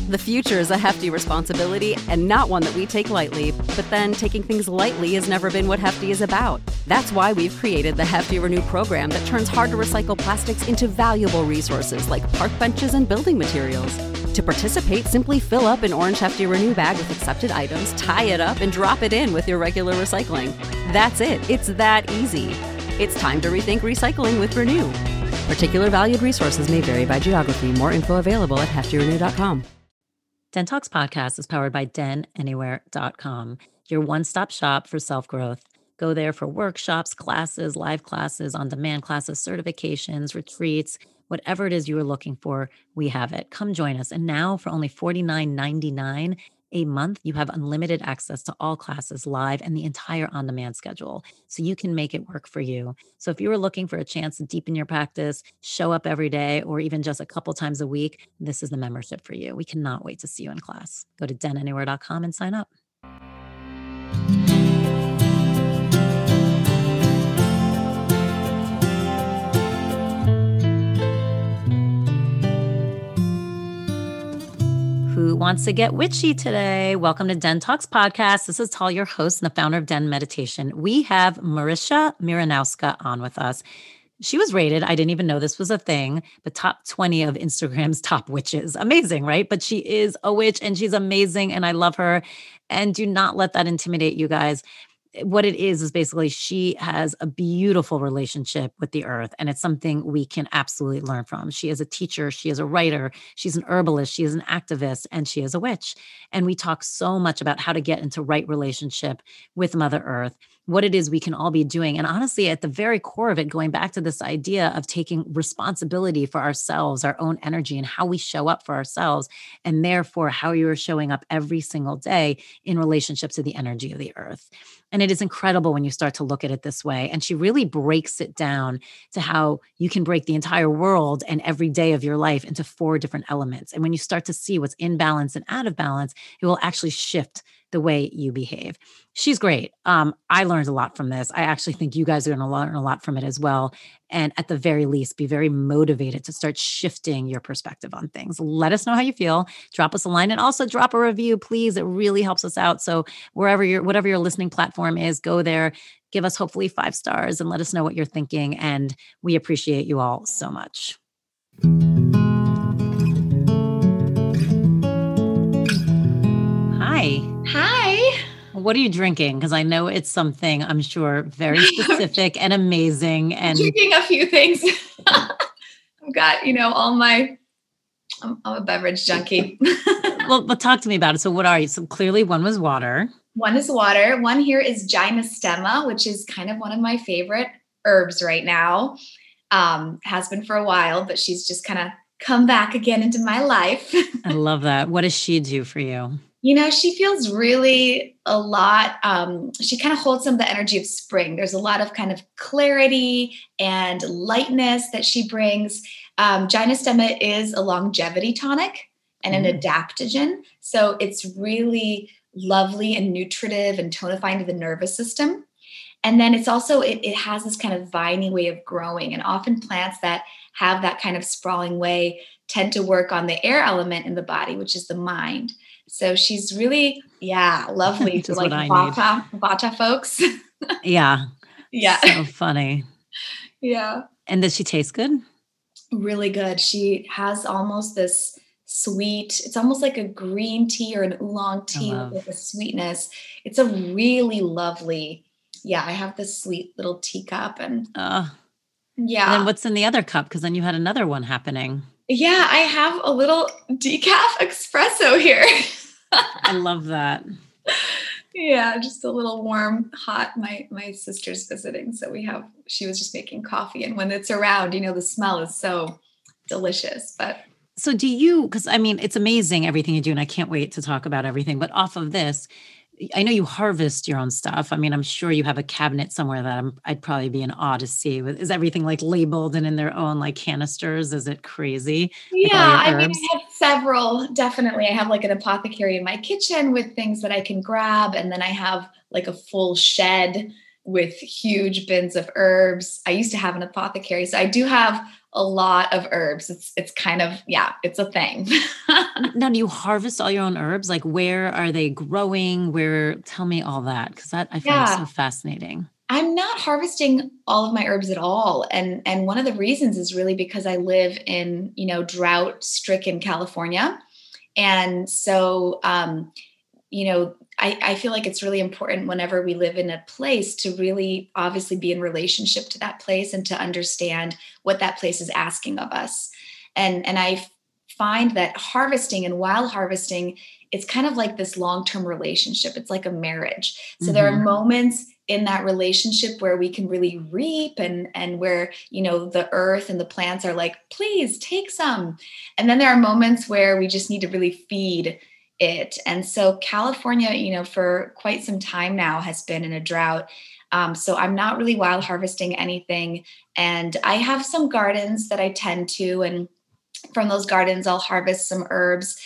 The future is a hefty responsibility and not one that we take lightly, but then taking things lightly has never been what Hefty is about. That's why we've created the Hefty Renew program that turns hard-to-recycle plastics into valuable resources like park benches and building materials. To participate, simply fill up an orange Hefty Renew bag with accepted items, tie it up, and drop it in with your regular recycling. That's it. It's that easy. It's time to rethink recycling with Renew. Particular valued resources may vary by geography. More info available at heftyrenew.com. Den Talks podcast is powered by denanywhere.com, your one-stop shop for self-growth. Go there for workshops, classes, live classes, on-demand classes, certifications, retreats, whatever it is you are looking for, we have it. Come join us. And now for only $49.99 a month, you have unlimited access to all classes live and the entire on-demand schedule, so you can make it work for you. So if you were looking for a chance to deepen your practice, show up every day, or even just a couple times a week, this is the membership for you. We cannot wait to see you in class. Go to denanywhere.com and sign up. Who wants to get witchy today? Welcome to Den Talks podcast. This is Tal, your host and the founder of Den Meditation. We have Marisha Miranowska on with us. She was rated, I didn't even know this was a thing, but top 20 of Instagram's top witches. Amazing, right? But she is a witch and she's amazing and I love her. And do not let that intimidate you guys. What it is basically she has a beautiful relationship with the earth, and it's something we can absolutely learn from. She is a teacher, she is a writer, she's an herbalist, she is an activist, and she is a witch. And we talk so much about how to get into right relationship with Mother Earth, what it is we can all be doing. And honestly, at the very core of it, going back to this idea of taking responsibility for ourselves, our own energy, and how we show up for ourselves, and therefore how you are showing up every single day in relationship to the energy of the earth. And it is incredible when you start to look at it this way. And she really breaks it down to how you can break the entire world and every day of your life into 4 different elements. And when you start to see what's in balance and out of balance, it will actually shift the way you behave. She's great. I learned a lot from this. I actually think you guys are going to learn a lot from it as well. And at the very least, be very motivated to start shifting your perspective on things. Let us know how you feel. Drop us a line and also drop a review, please. It really helps us out. So whatever your listening platform is, go there, give us hopefully 5 stars and let us know what you're thinking. And we appreciate you all so much. Hi. Hi. What are you drinking? Because I know it's something, I'm sure, very specific and amazing. And drinking a few things. I've got, I'm a beverage junkie. Well, but talk to me about it. So what are you? So clearly one was water. One is water. One here is gynostema, which is kind of one of my favorite herbs right now. Has been for a while, but she's just kind of come back again into my life. I love that. What does she do for you? She feels really a lot. She kind of holds some of the energy of spring. There's a lot of kind of clarity and lightness that she brings. Gynostema is a longevity tonic and an adaptogen. So it's really lovely and nutritive and tonifying to the nervous system. And then it's also, it has this kind of viney way of growing. And often plants that have that kind of sprawling way tend to work on the air element in the body, which is the mind. So she's really, lovely for like Vata folks. Yeah. Yeah. So funny. Yeah. And does she taste good? Really good. She has almost this sweet, it's almost like a green tea or an oolong tea with a sweetness. It's a really lovely, I have this sweet little teacup and And then what's in the other cup? Because then you had another one happening. Yeah, I have a little decaf espresso here. I love that. Yeah, just a little warm, hot. My sister's visiting, so she was just making coffee. And when it's around, the smell is so delicious. But so do you, because it's amazing everything you do, and I can't wait to talk about everything. But off of this, I know you harvest your own stuff. I'm sure you have a cabinet somewhere that I'd probably be in awe to see. Is everything like labeled and in their own like canisters? Is it crazy? Yeah, I have several. Definitely. I have like an apothecary in my kitchen with things that I can grab. And then I have like a full shed with huge bins of herbs. I used to have an apothecary. So I do have a lot of herbs. It's kind of, yeah, it's a thing. Now, do you harvest all your own herbs? Like, where are they growing? Tell me all that, because that I find so Yeah. fascinating. I'm not harvesting all of my herbs at all. And one of the reasons is really because I live in, drought-stricken California. And so, I feel like it's really important whenever we live in a place to really obviously be in relationship to that place and to understand what that place is asking of us. And I find that harvesting and wild harvesting, it's kind of like this long-term relationship. It's like a marriage. So there are moments in that relationship where we can really reap and where, the earth and the plants are like, please take some. And then there are moments where we just need to really feed it. And so California, for quite some time now has been in a drought. So I'm not really wild harvesting anything. And I have some gardens that I tend to, and from those gardens, I'll harvest some herbs.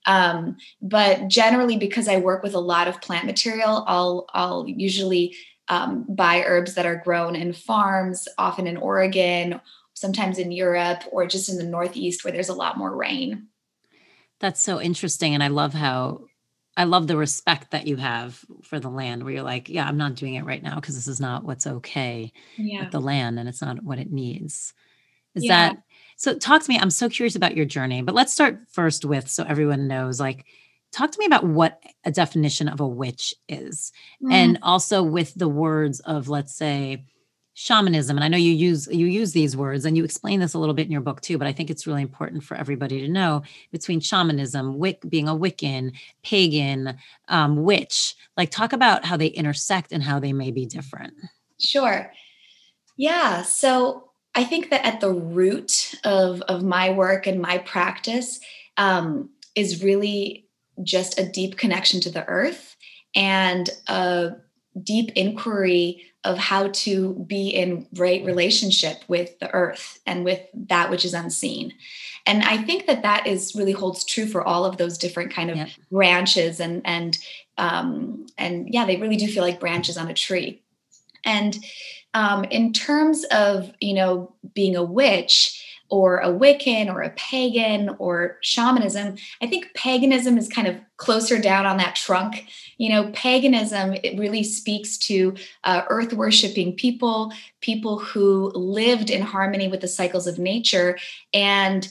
But generally, because I work with a lot of plant material, I'll usually buy herbs that are grown in farms, often in Oregon, sometimes in Europe, or just in the Northeast where there's a lot more rain. That's so interesting. And I love the respect that you have for the land, where you're like, yeah, I'm not doing it right now because this is not what's okay with Yeah. the land and it's not what it needs. Is Yeah. that so? Talk to me. I'm so curious about your journey, but let's start first with, so everyone knows, like, talk to me about what a definition of a witch is. Mm, And also with the words of, let's say, shamanism. And I know you use these words and you explain this a little bit in your book too, but I think it's really important for everybody to know between shamanism, being a Wiccan, pagan, witch. Like, talk about how they intersect and how they may be different. sure. Yeah. So I think that at the root of my work and my practice is really just a deep connection to the earth and a deep inquiry of how to be in right relationship with the earth and with that which is unseen. And I think that is really holds true for all of those different kind of Yep. branches and yeah, they really do feel like branches on a tree. And in terms of, being a witch or a Wiccan or a pagan or shamanism, I think paganism is kind of closer down on that trunk. Paganism, it really speaks to earth worshiping people who lived in harmony with the cycles of nature and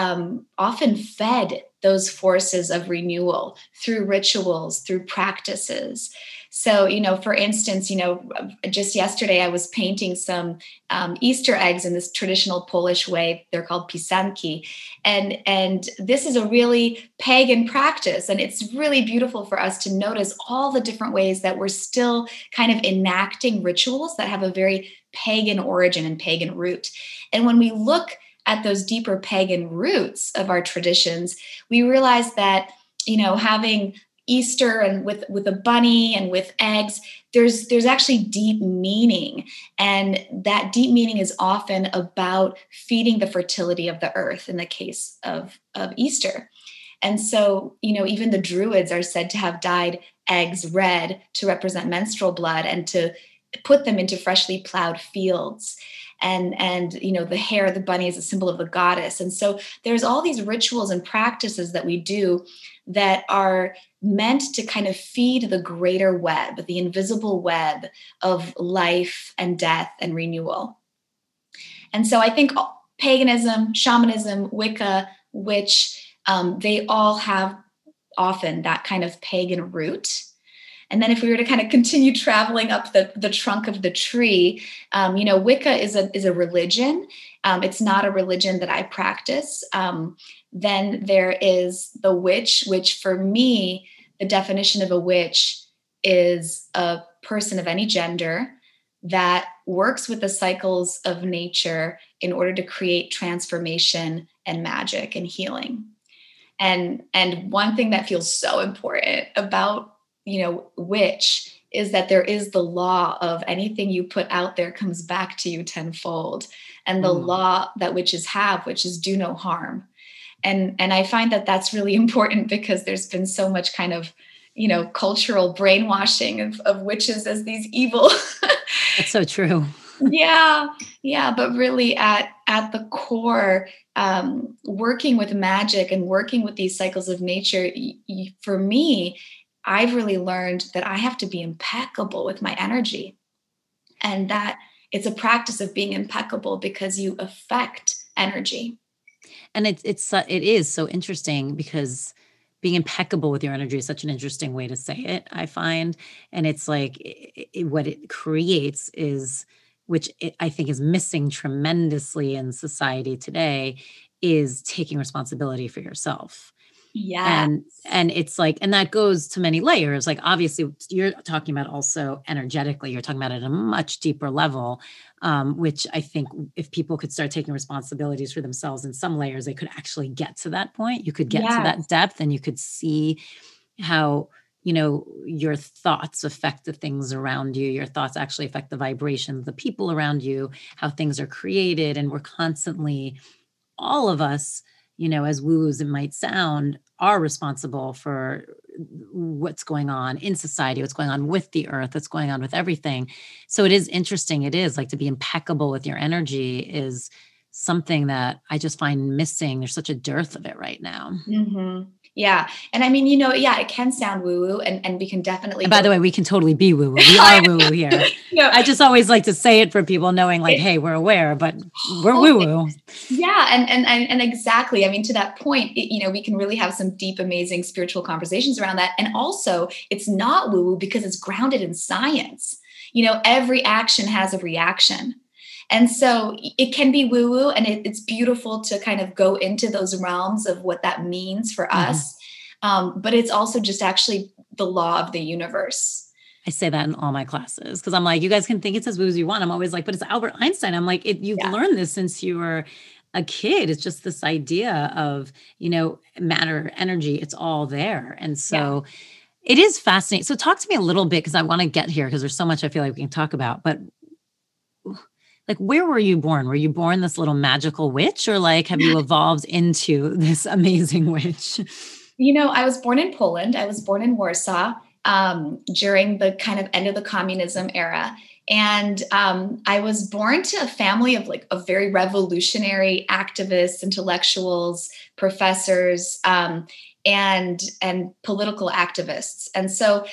often fed those forces of renewal through rituals, through practices. So, for instance, just yesterday I was painting some Easter eggs in this traditional Polish way. They're called pisanki. And this is a really pagan practice. And it's really beautiful for us to notice all the different ways that we're still kind of enacting rituals that have a very pagan origin and pagan root. And when we look at those deeper pagan roots of our traditions, we realize that, having Easter and with a bunny and with eggs, there's actually deep meaning. And that deep meaning is often about feeding the fertility of the earth in the case of Easter. And so, even the Druids are said to have dyed eggs red to represent menstrual blood and to put them into freshly plowed fields. And the hair of the bunny is a symbol of the goddess. And so there's all these rituals and practices that we do that are meant to kind of feed the greater web, the invisible web of life and death and renewal. And so I think paganism, shamanism, Wicca, witch, they all have often that kind of pagan root. And then if we were to kind of continue traveling up the trunk of the tree, Wicca is a religion. It's not a religion that I practice. Then there is the witch, which for me, the definition of a witch is a person of any gender that works with the cycles of nature in order to create transformation and magic and healing. And one thing that feels so important about witch is that there is the law of anything you put out there comes back to you tenfold. And the law that witches have, which is do no harm. And I find that that's really important because there's been so much kind of cultural brainwashing of witches as these evil. That's so true. Yeah, yeah, but really at the core, working with magic and working with these cycles of nature, for me, I've really learned that I have to be impeccable with my energy, and that it's a practice of being impeccable because you affect energy. And it is so interesting because being impeccable with your energy is such an interesting way to say it, I find. And it's like what it creates is, I think is missing tremendously in society today, is taking responsibility for yourself. Yeah. And it's like, and that goes to many layers. Like, obviously you're talking about also energetically, you're talking about it at a much deeper level, which I think if people could start taking responsibilities for themselves in some layers, they could actually get to that point. You could get to Yes. that depth, and you could see how, your thoughts affect the things around you. Your thoughts actually affect the vibrations, the people around you, how things are created. And we're constantly, all of us, as woo as it might sound, are responsible for what's going on in society, what's going on with the earth, what's going on with everything. So it is interesting. It is like, to be impeccable with your energy is something that I just find missing. There's such a dearth of it right now. Mm-hmm. Yeah. And I mean, yeah, it can sound woo-woo, and we can definitely. And by the way, we can totally be woo-woo. We are woo-woo here. I just always like to say it for people, knowing like, hey, we're aware, but we're woo-woo. Yeah. And exactly. I mean, to that point, we can really have some deep, amazing spiritual conversations around that. And also, it's not woo-woo because it's grounded in science. Every action has a reaction. And so it can be woo-woo, and it's beautiful to kind of go into those realms of what that means for us. But it's also just actually the law of the universe. I say that in all my classes because I'm like, you guys can think it's as woo as you want. I'm always like, but it's Albert Einstein. I'm like, you've learned this since you were a kid. It's just this idea of, matter, energy, it's all there. And so it is fascinating. So talk to me a little bit, because I want to get here because there's so much I feel like we can talk about. But like, where were you born? Were you born this little magical witch, or like, have you evolved into this amazing witch? I was born in Poland. I was born in Warsaw during the kind of end of the communism era. And I was born to a family of very revolutionary activists, intellectuals, professors, and political activists. And so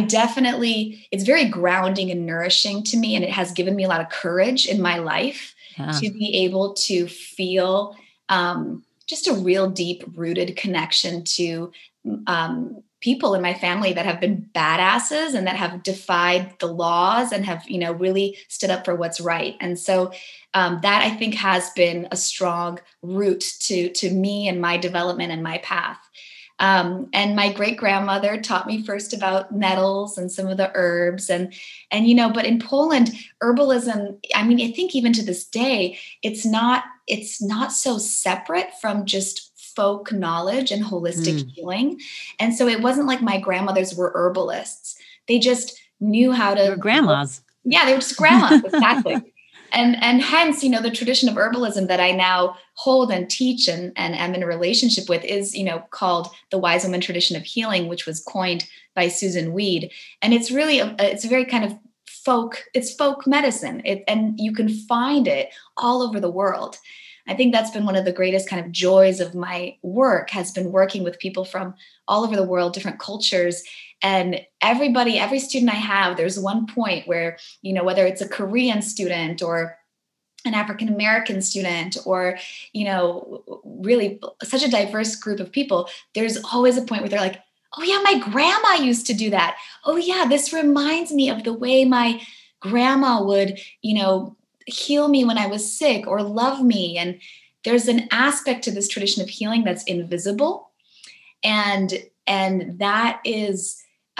it's very grounding and nourishing to me. And it has given me a lot of courage in my life to be able to feel just a real deep rooted connection to people in my family that have been badasses and that have defied the laws and have, really stood up for what's right. And so that, I think, has been a strong root to me and my development and my path. And my great grandmother taught me first about nettles and some of the herbs but in Poland, herbalism, I mean, I think even to this day, it's not so separate from just folk knowledge and holistic healing. And so it wasn't like my grandmothers were herbalists. They just knew how to. They were grandmas. Yeah, they were just grandmas. Exactly. And hence, the tradition of herbalism that I now hold and teach and am in a relationship with is, called the Wise Woman Tradition of Healing, which was coined by Susan Weed. And it's really, it's a very kind of folk medicine. And you can find it all over the world. I think that's been one of the greatest kind of joys of my work, has been working with people from all over the world, different cultures. And every student I have, there's one point where, whether it's a Korean student or an African-American student or, really such a diverse group of people, there's always a point where they're like, oh yeah, my grandma used to do that. Oh yeah, this reminds me of the way my grandma would, heal me when I was sick or love me. And there's an aspect to this tradition of healing that's invisible. And that is,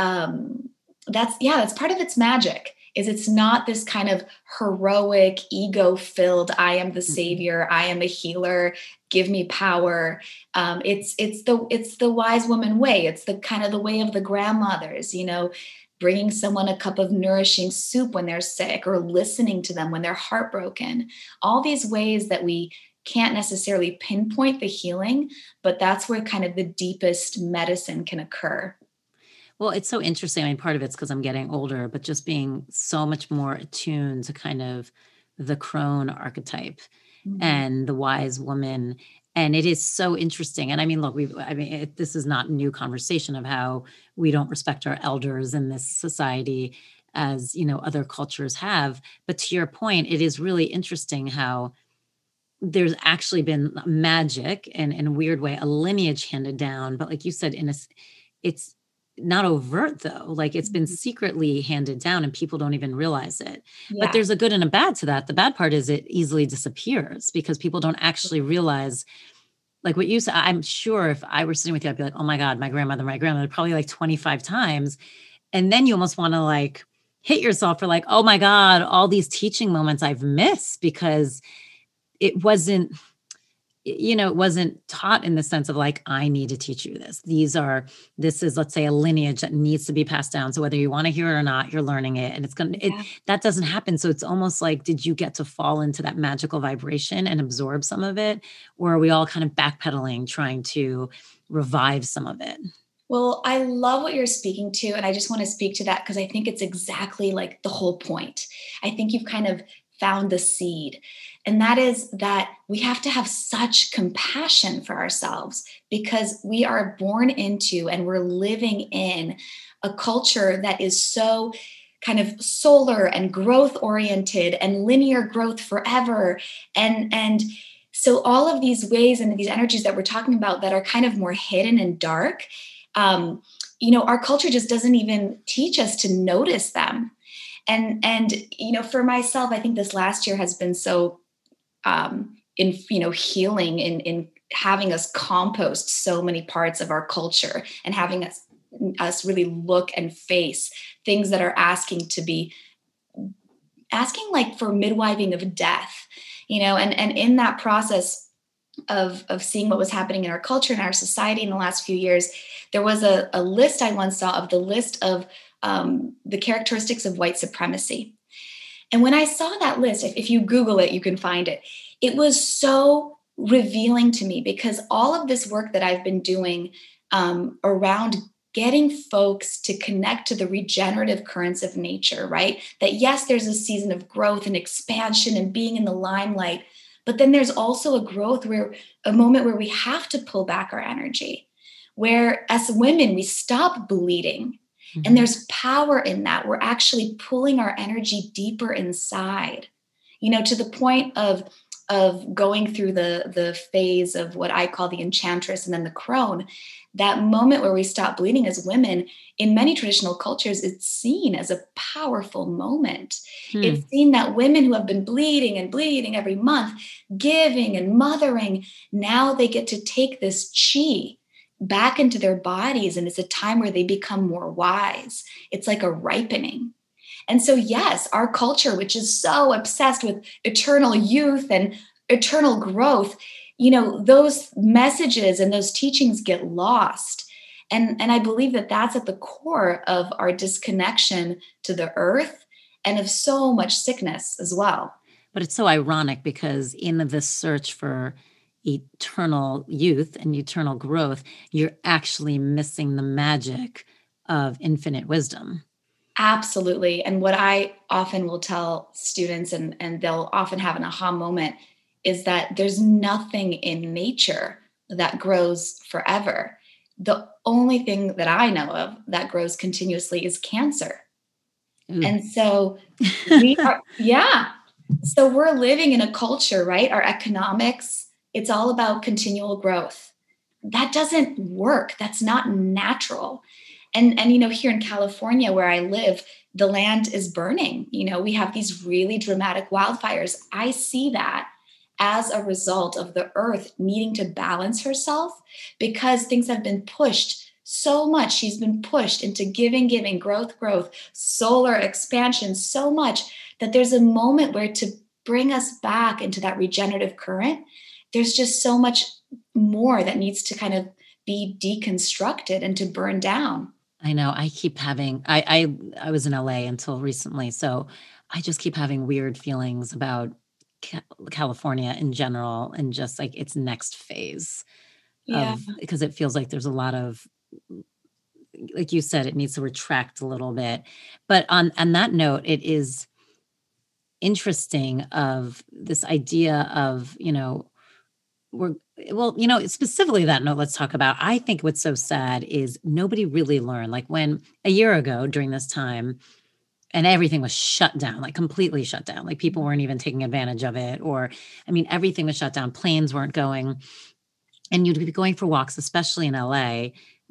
that's part of its magic, is it's not this kind of heroic, ego-filled, I am the savior, I am a healer, give me power. It's the wise woman way. It's the kind of the way of the grandmothers, bringing someone a cup of nourishing soup when they're sick, or listening to them when they're heartbroken. All these ways that we can't necessarily pinpoint the healing, but that's where kind of the deepest medicine can occur. Well, it's so interesting. I mean, part of it's because I'm getting older, but just being so much more attuned to kind of the crone archetype Mhm. and the wise woman. And it is so interesting. And I mean, look, this is not new conversation of how we don't respect our elders in this society as, other cultures have. But to your point, it is really interesting how there's actually been magic and in a weird way, a lineage handed down. But like you said, it's not overt though. Like it's been Mhm. secretly handed down and people don't even realize it. But Yeah. there's a good and a bad to that. The bad part is it easily disappears because people don't actually realize, like what you said. I'm sure if I were sitting with you, I'd be like, oh my God, my grandmother, probably like 25 times. And then you almost want to like hit yourself for like, oh my God, all these teaching moments I've missed because it wasn't it wasn't taught in the sense of like, I need to teach you this. This is, let's say, a lineage that needs to be passed down. So whether you want to hear it or not, you're learning it. And Yeah. that doesn't happen. So it's almost like, did you get to fall into that magical vibration and absorb some of it? Or are we all kind of backpedaling, trying to revive some of it? Well, I love what you're speaking to. And I just want to speak to that because I think it's exactly like the whole point. I think you've kind of found the seed. And that is that we have to have such compassion for ourselves because we are born into and we're living in a culture that is so kind of solar and growth oriented and linear growth forever. And so all of these ways and these energies that we're talking about that are kind of more hidden and dark, um, our culture just doesn't even teach us to notice them. And for myself, I think this last year has been so in healing in having us compost so many parts of our culture and having us really look and face things that are asking like for midwiving of death, and in that process of seeing what was happening in our culture and our society in the last few years, there was a list I once saw of the list of the characteristics of white supremacy. And when I saw that list, if you Google it, you can find it. It was so revealing to me because all of this work that I've been doing around getting folks to connect to the regenerative currents of nature, right? That yes, there's a season of growth and expansion and being in the limelight, but then there's also a moment where we have to pull back our energy, where as women, we stop bleeding. And Mhm. there's power in that. We're actually pulling our energy deeper inside, to the point of going through the phase of what I call the enchantress and then the crone. That moment where we stop bleeding as women, in many traditional cultures, it's seen as a powerful moment. Hmm. It's seen that women who have been bleeding and bleeding every month, giving and mothering, now they get to take this chi back into their bodies. And it's a time where they become more wise. It's like a ripening. And so, yes, our culture, which is so obsessed with eternal youth and eternal growth, those messages and those teachings get lost. And I believe that that's at the core of our disconnection to the earth and of so much sickness as well. But it's so ironic because in this search for eternal youth and eternal growth, you're actually missing the magic of infinite wisdom. Absolutely. And what I often will tell students, and they'll often have an aha moment, is that there's nothing in nature that grows forever. The only thing that I know of that grows continuously is cancer. Ooh. And so we are, yeah. So we're living in a culture, right? Our economics, it's all about continual growth. That doesn't work. That's not natural. And here in California where I live, the land is burning. We have these really dramatic wildfires. I see that as a result of the earth needing to balance herself because things have been pushed so much. She's been pushed into giving, growth, solar expansion so much that there's a moment where to bring us back into that regenerative current, there's just so much more that needs to kind of be deconstructed and to burn down. I know. I keep having I was in LA until recently, so I just keep having weird feelings about California in general and just like its next phase Yeah. of because it feels like there's a lot of like you said, it needs to retract a little bit. But on that note, it is interesting of this idea of, we're well, specifically that note, let's talk about. I think what's so sad is nobody really learned. Like when a year ago during this time, and everything was shut down, like completely shut down. Like people weren't even taking advantage of it, or I mean, everything was shut down. Planes weren't going, and you'd be going for walks, especially in LA.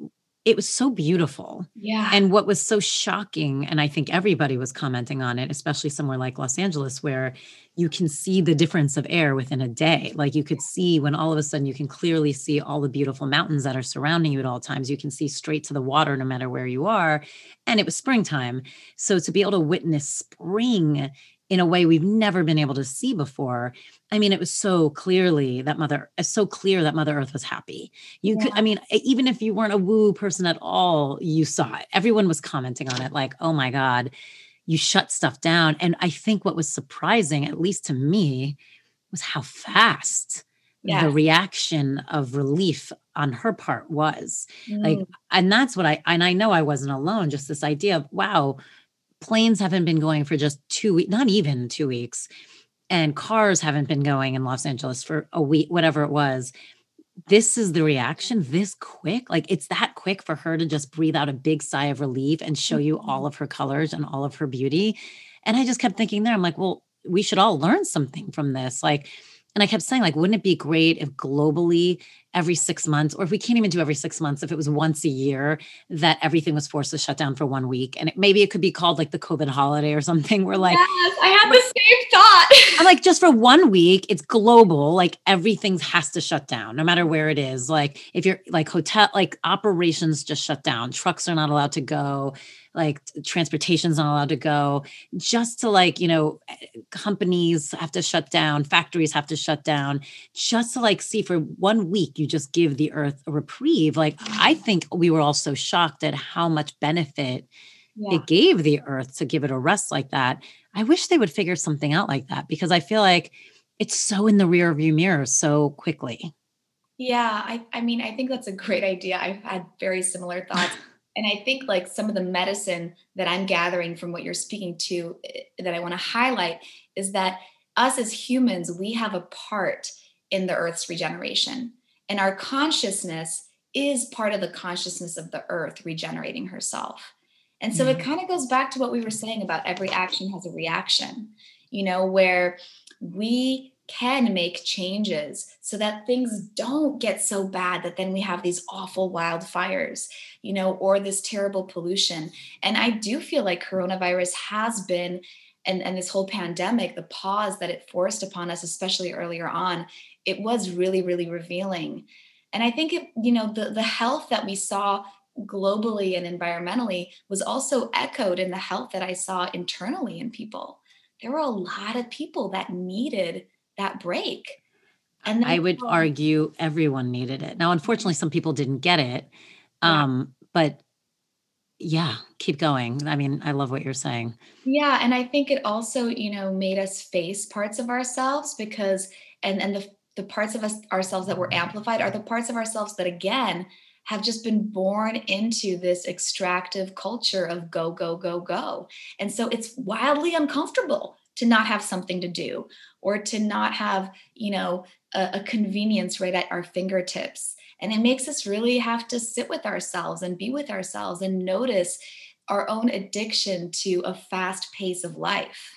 It was so beautiful. Yeah. And what was so shocking, and I think everybody was commenting on it, especially somewhere like Los Angeles, where you can see the difference of air within a day. Like you could see when all of a sudden you can clearly see all the beautiful mountains that are surrounding you at all times. You can see straight to the water no matter where you are. And it was springtime. So to be able to witness spring in a way we've never been able to see before. I mean, it was so clear that Mother Earth was happy. You could, I mean, even if you weren't a woo person at all, you saw it. Everyone was commenting on it like, oh my God, you shut stuff down. And I think what was surprising, at least to me, was how fast the reaction of relief on her part was. Like, and that's what I know I wasn't alone, just this idea of, wow, planes haven't been going for just 2 weeks, not even 2 weeks. And cars haven't been going in Los Angeles for a week, whatever it was. This is the reaction this quick. Like it's that quick for her to just breathe out a big sigh of relief and show you all of her colors and all of her beauty. And I just kept thinking there, I'm like, well, we should all learn something from this. Like, and I kept saying, like, wouldn't it be great if globally every 6 months, or if we can't even do every 6 months, if it was once a year that everything was forced to shut down for 1 week? And maybe it could be called like the COVID holiday or something where like, yes, I had the same thought. I'm like, just for 1 week, it's global. Like everything has to shut down no matter where it is. Like if you're like hotel, like operations just shut down. Trucks are not allowed to go. Like transportation's not allowed to go, just to like, companies have to shut down, factories have to shut down, just to like see for 1 week, you just give the earth a reprieve. Like, I think we were all so shocked at how much benefit it gave the earth to give it a rest like that. I wish they would figure something out like that, because I feel like it's so in the rear view mirror so quickly. Yeah. I mean, I think that's a great idea. I've had very similar thoughts. And I think like some of the medicine that I'm gathering from what you're speaking to that I want to highlight is that us as humans, we have a part in the earth's regeneration. And our consciousness is part of the consciousness of the earth regenerating herself. And so it kind of goes back to what we were saying about every action has a reaction, where we can make changes so that things don't get so bad that then we have these awful wildfires, or this terrible pollution. And I do feel like coronavirus has been, and this whole pandemic, the pause that it forced upon us, especially earlier on, it was really, really revealing. And I think the health that we saw globally and environmentally was also echoed in the health that I saw internally in people. There were a lot of people that needed that break. And I would argue everyone needed it. Now, unfortunately, some people didn't get it. But yeah, keep going. I mean, I love what you're saying. Yeah. And I think it also, made us face parts of ourselves because, and the parts of ourselves that were amplified are the parts of ourselves that, again, have just been born into this extractive culture of go, go, go, go. And so it's wildly uncomfortable to not have something to do, or to not have, a convenience right at our fingertips. And it makes us really have to sit with ourselves and be with ourselves and notice our own addiction to a fast pace of life.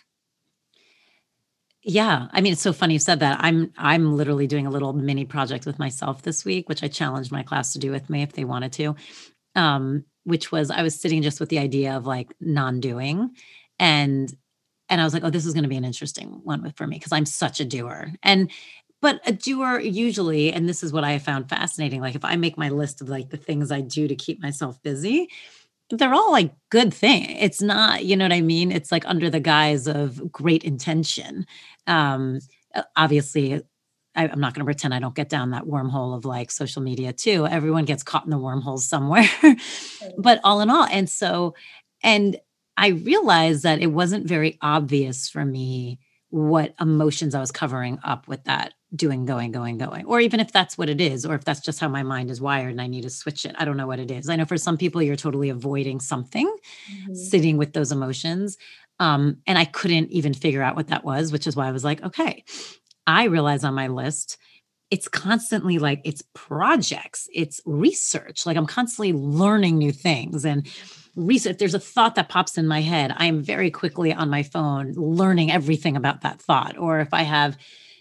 Yeah. I mean, it's so funny you said that. I'm literally doing a little mini project with myself this week, which I challenged my class to do with me if they wanted to, which was, I was sitting just with the idea of like non-doing, and I was like, oh, this is going to be an interesting one for me because I'm such a doer. But a doer usually, and this is what I found fascinating, like if I make my list of like the things I do to keep myself busy, they're all like good things. It's not, you know what I mean? It's like under the guise of great intention. Obviously, I'm not going to pretend I don't get down that wormhole of like social media too. Everyone gets caught in the wormholes somewhere, but all in all. And I realized that it wasn't very obvious for me what emotions I was covering up with that doing, going, going, going, or even if that's what it is, or if that's just how my mind is wired and I need to switch it. I don't know what it is. I know for some people, you're totally avoiding something, Mhm. sitting with those emotions. And I couldn't even figure out what that was, which is why I was like, okay, I realize on my list, it's constantly like it's projects, it's research. Like I'm constantly learning new things and research. If there's a thought that pops in my head, I am very quickly on my phone learning everything about that thought. Or if I have,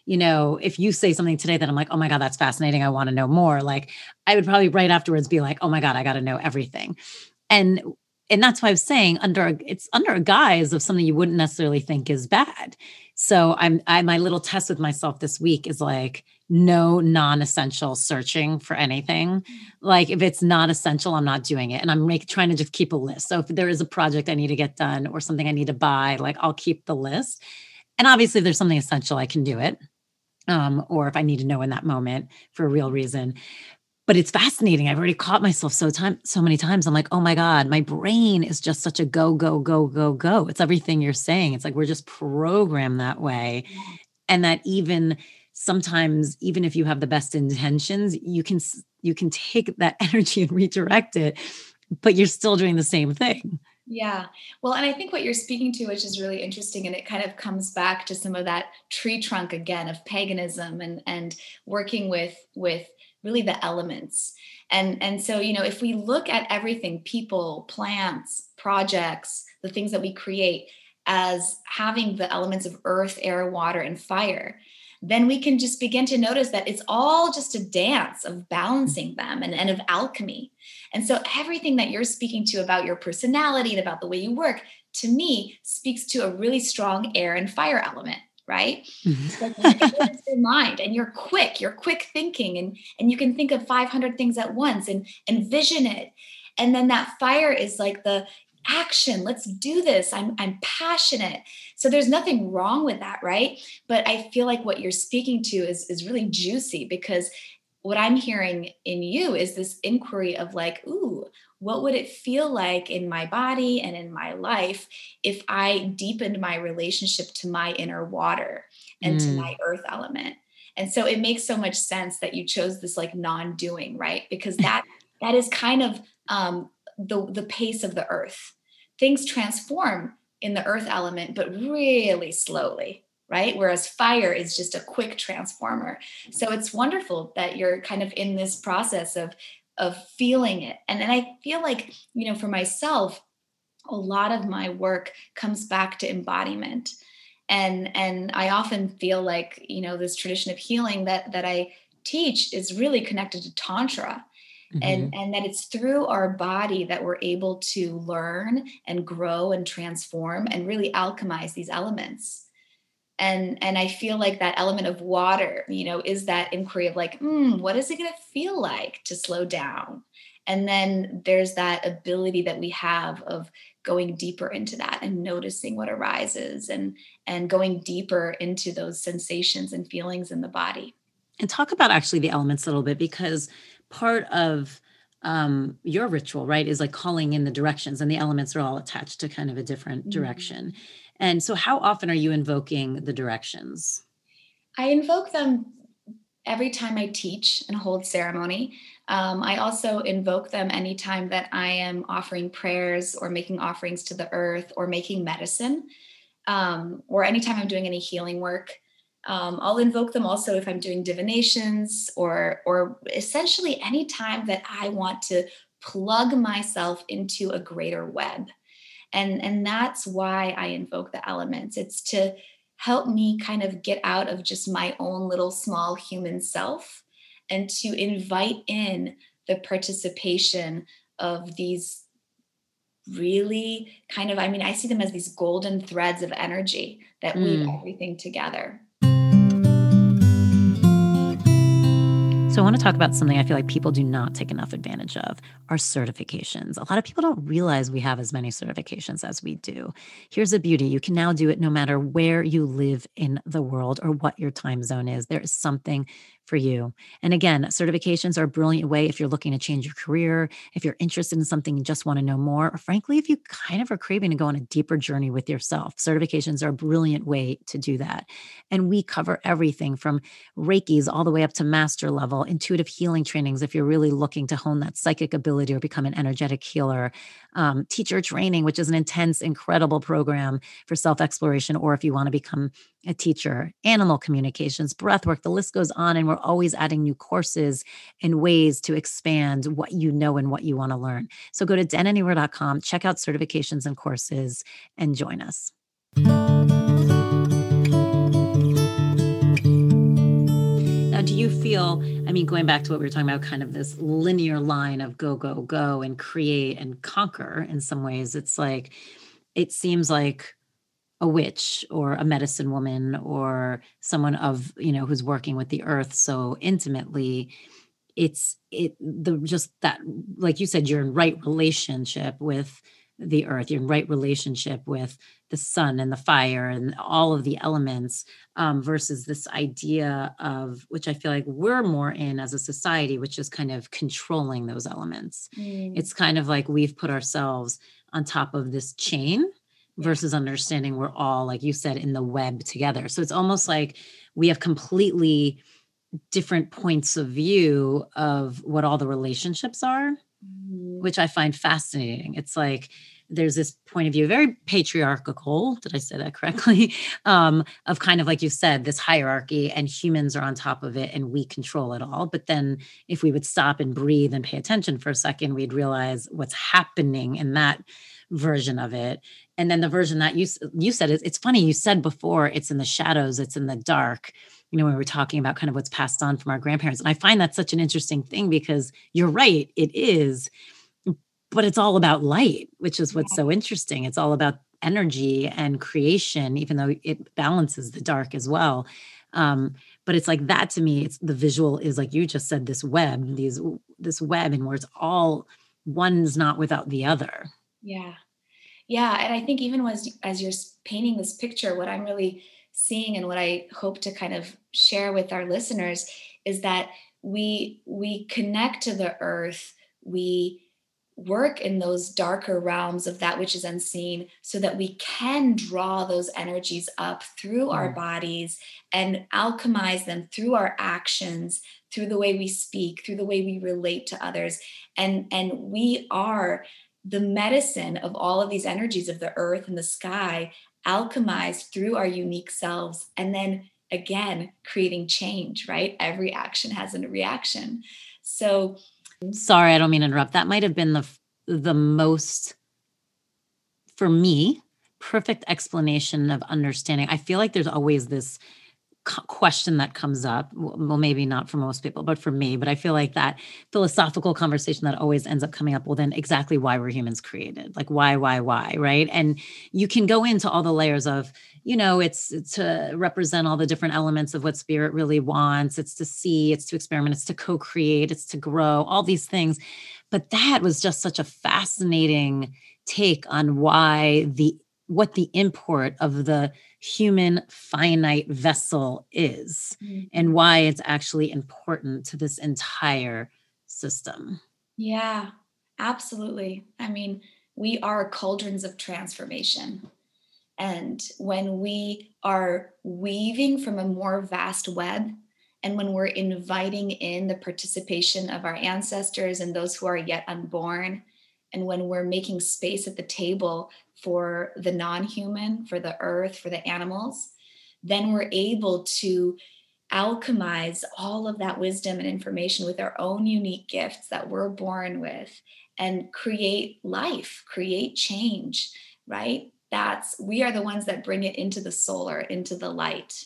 if you say something today that I'm like, oh my God, that's fascinating. I want to know more. Like I would probably right afterwards be like, oh my God, I got to know everything. And and that's why I was saying it's under a guise of something you wouldn't necessarily think is bad. So my little test with myself this week is like no non-essential searching for anything. Like if it's not essential, I'm not doing it. And I'm trying to just keep a list. So if there is a project I need to get done or something I need to buy, like I'll keep the list. And obviously if there's something essential, I can do it. Or if I need to know in that moment for a real reason. But it's fascinating. I've already caught myself so many times. I'm like, oh my God, my brain is just such a go, go, go, go, go. It's everything you're saying. It's like we're just programmed that way. And that even sometimes, even if you have the best intentions, you can take that energy and redirect it, but you're still doing the same thing. Yeah. Well, and I think what you're speaking to, which is really interesting, and it kind of comes back to some of that tree trunk again of paganism and working with really the elements. And so, if we look at everything, people, plants, projects, the things that we create as having the elements of earth, air, water, and fire, then we can just begin to notice that it's all just a dance of balancing them and of alchemy. And so everything that you're speaking to about your personality and about the way you work, to me, speaks to a really strong air and fire element, right? It's like the air is your mind and you're quick thinking and you can think of 500 things at once and envision it. And then that fire is like the action. Let's do this. I'm passionate. So there's nothing wrong with that, right? But I feel like what you're speaking to is really juicy because what I'm hearing in you is this inquiry of like, ooh, what would it feel like in my body and in my life if I deepened my relationship to my inner water and to my Mm. earth element? And so it makes so much sense that you chose this like non-doing, right? Because that is kind of the pace of the earth. Things transform in the earth element, but really slowly, right? Whereas fire is just a quick transformer. So it's wonderful that you're kind of in this process of feeling it. And I feel like, for myself, a lot of my work comes back to embodiment. And I often feel like, this tradition of healing that I teach is really connected to tantra and Mhm. and that it's through our body that we're able to learn and grow and transform and really alchemize these elements. And I feel like that element of water, is that inquiry of like, what is it going to feel like to slow down? And then there's that ability that we have of going deeper into that and noticing what arises and going deeper into those sensations and feelings in the body. And talk about actually the elements a little bit because part of your ritual, right, is like calling in the directions, and the elements are all attached to kind of a different Mhm. direction. And so, how often are you invoking the directions? I invoke them every time I teach and hold ceremony. I also invoke them anytime that I am offering prayers or making offerings to the earth or making medicine, or anytime I'm doing any healing work. I'll invoke them also if I'm doing divinations or essentially any time that I want to plug myself into a greater web. And that's why I invoke the elements. It's to help me kind of get out of just my own little small human self and to invite in the participation of these really kind of, I mean, I see them as these golden threads of energy that weave Mm. everything together. So, I want to talk about something I feel like people do not take enough advantage of are certifications. A lot of people don't realize we have as many certifications as we do. Here's the beauty: you can now do it no matter where you live in the world or what your time zone is. There is something for you. And again, certifications are a brilliant way if you're looking to change your career, if you're interested in something and just want to know more, or frankly, if you kind of are craving to go on a deeper journey with yourself. Certifications are a brilliant way to do that. And we cover everything from Reikis all the way up to master level, intuitive healing trainings if you're really looking to hone that psychic ability or become an energetic healer, teacher training, which is an intense, incredible program for self-exploration, or if you want to become a teacher, animal communications, breath work, the list goes on. And we're always adding new courses and ways to expand what you know and what you want to learn. So go to denanywhere.com, check out certifications and courses, and join us. Now, do you feel, I mean, going back to what we were talking about, kind of this linear line of go, go, go and create and conquer in some ways, it's like, it seems like a witch or a medicine woman or someone of, who's working with the earth so intimately, just that, like you said, you're in right relationship with the earth, you're in right relationship with the sun and the fire and all of the elements, versus this idea of, which I feel like we're more in as a society, which is kind of controlling those elements. It's kind of like we've put ourselves on top of this chain versus understanding we're all, like you said, in the web together. So it's almost like we have completely different points of view of what all the relationships are, which I find fascinating. It's like there's this point of view, very patriarchal, did I say that correctly? Of kind of, like you said, this hierarchy, and humans are on top of it and we control it all. But then if we would stop and breathe and pay attention for a second, we'd realize what's happening in that version of it. And then the version that you said, it's funny, you said before, it's in the shadows, it's in the dark, when we were talking about kind of what's passed on from our grandparents. And I find that such an interesting thing, because you're right, it is, but it's all about light, which is what's so interesting. It's all about energy and creation, even though it balances the dark as well. But it's like that to me, it's the visual is like you just said, this web, this web, and where it's all, one's not without the other. Yeah. Yeah. And I think even as you're painting this picture, what I'm really seeing and what I hope to kind of share with our listeners is that we connect to the earth, we work in those darker realms of that which is unseen, so that we can draw those energies up through our bodies and alchemize them through our actions, through the way we speak, through the way we relate to others. And we are the medicine of all of these energies of the earth and the sky, alchemized through our unique selves, and then again creating change, right? Every action has a reaction. So sorry, I don't mean to interrupt. That might have been the most, for me, perfect explanation of understanding. I feel like there's always this question that comes up. Well, maybe not for most people, but for me. But I feel like that philosophical conversation that always ends up coming up, well, then exactly why were humans created? Like why, right? And you can go into all the layers of, it's to represent all the different elements of what spirit really wants. It's to see, it's to experiment, it's to co-create, it's to grow, all these things. But that was just such a fascinating take on what the import of the human finite vessel is, and why it's actually important to this entire system. Yeah, absolutely. I mean, we are cauldrons of transformation. And when we are weaving from a more vast web, and when we're inviting in the participation of our ancestors and those who are yet unborn, and when we're making space at the table for the non-human, for the earth, for the animals, then we're able to alchemize all of that wisdom and information with our own unique gifts that we're born with, and create life, create change, right? We are the ones that bring it into the solar, into the light.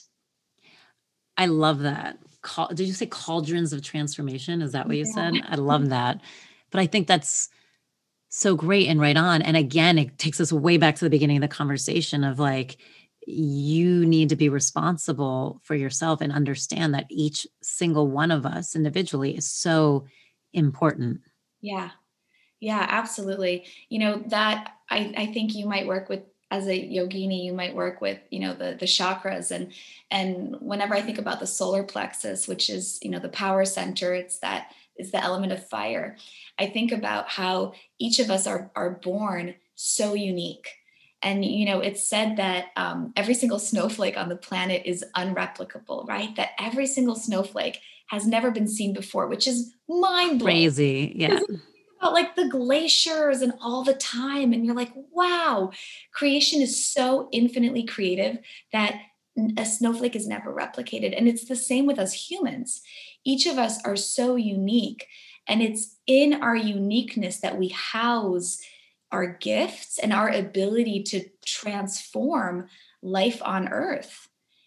I love that. Did you say cauldrons of transformation? Is that what you said? I love that. But I think that's so great and right on. And again, it takes us way back to the beginning of the conversation of like, you need to be responsible for yourself and understand that each single one of us individually is so important. Yeah. Yeah, absolutely. That I think you might work with as a yogini, you might work with, the chakras. And whenever I think about the solar plexus, which is, the power center, it's the element of fire. I think about how each of us are born so unique. And, it's said that every single snowflake on the planet is unreplicable, right? That every single snowflake has never been seen before, which is mind blowing. Crazy. Yeah. About like the glaciers and all the time. And you're like, wow, creation is so infinitely creative that a snowflake is never replicated. And it's the same with us humans. Each of us are so unique. And it's in our uniqueness that we house our gifts and our ability to transform life on earth,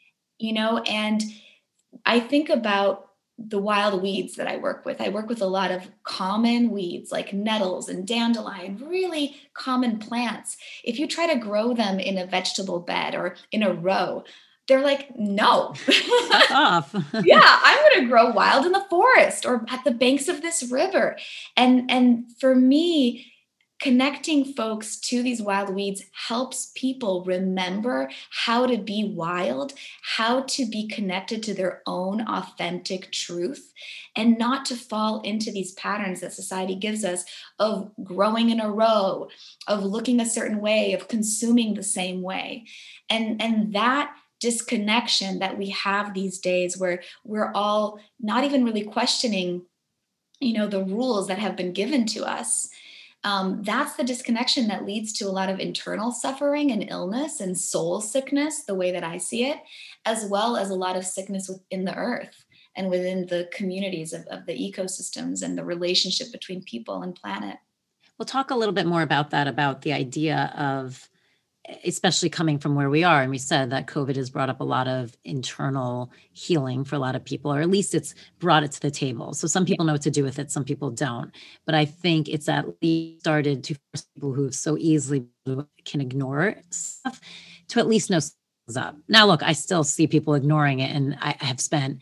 and I think about the wild weeds that I work with. I work with a lot of common weeds like nettles and dandelion, really common plants. If you try to grow them in a vegetable bed or in a row, they're like, no. Fuck off. Yeah, I'm going to grow wild in the forest or at the banks of this river. And for me, connecting folks to these wild weeds helps people remember how to be wild, how to be connected to their own authentic truth, and not to fall into these patterns that society gives us of growing in a row, of looking a certain way, of consuming the same way. And that disconnection that we have these days where we're all not even really questioning, the rules that have been given to us. That's the disconnection that leads to a lot of internal suffering and illness and soul sickness, the way that I see it, as well as a lot of sickness within the earth and within the communities of the ecosystems and the relationship between people and planet. We'll talk a little bit more about that, about the idea of, especially coming from where we are. And we said that COVID has brought up a lot of internal healing for a lot of people, or at least it's brought it to the table. So some people know what to do with it. Some people don't. But I think it's at least started to force people who so easily can ignore stuff to at least know something's up. Now, look, I still see people ignoring it. And I have spent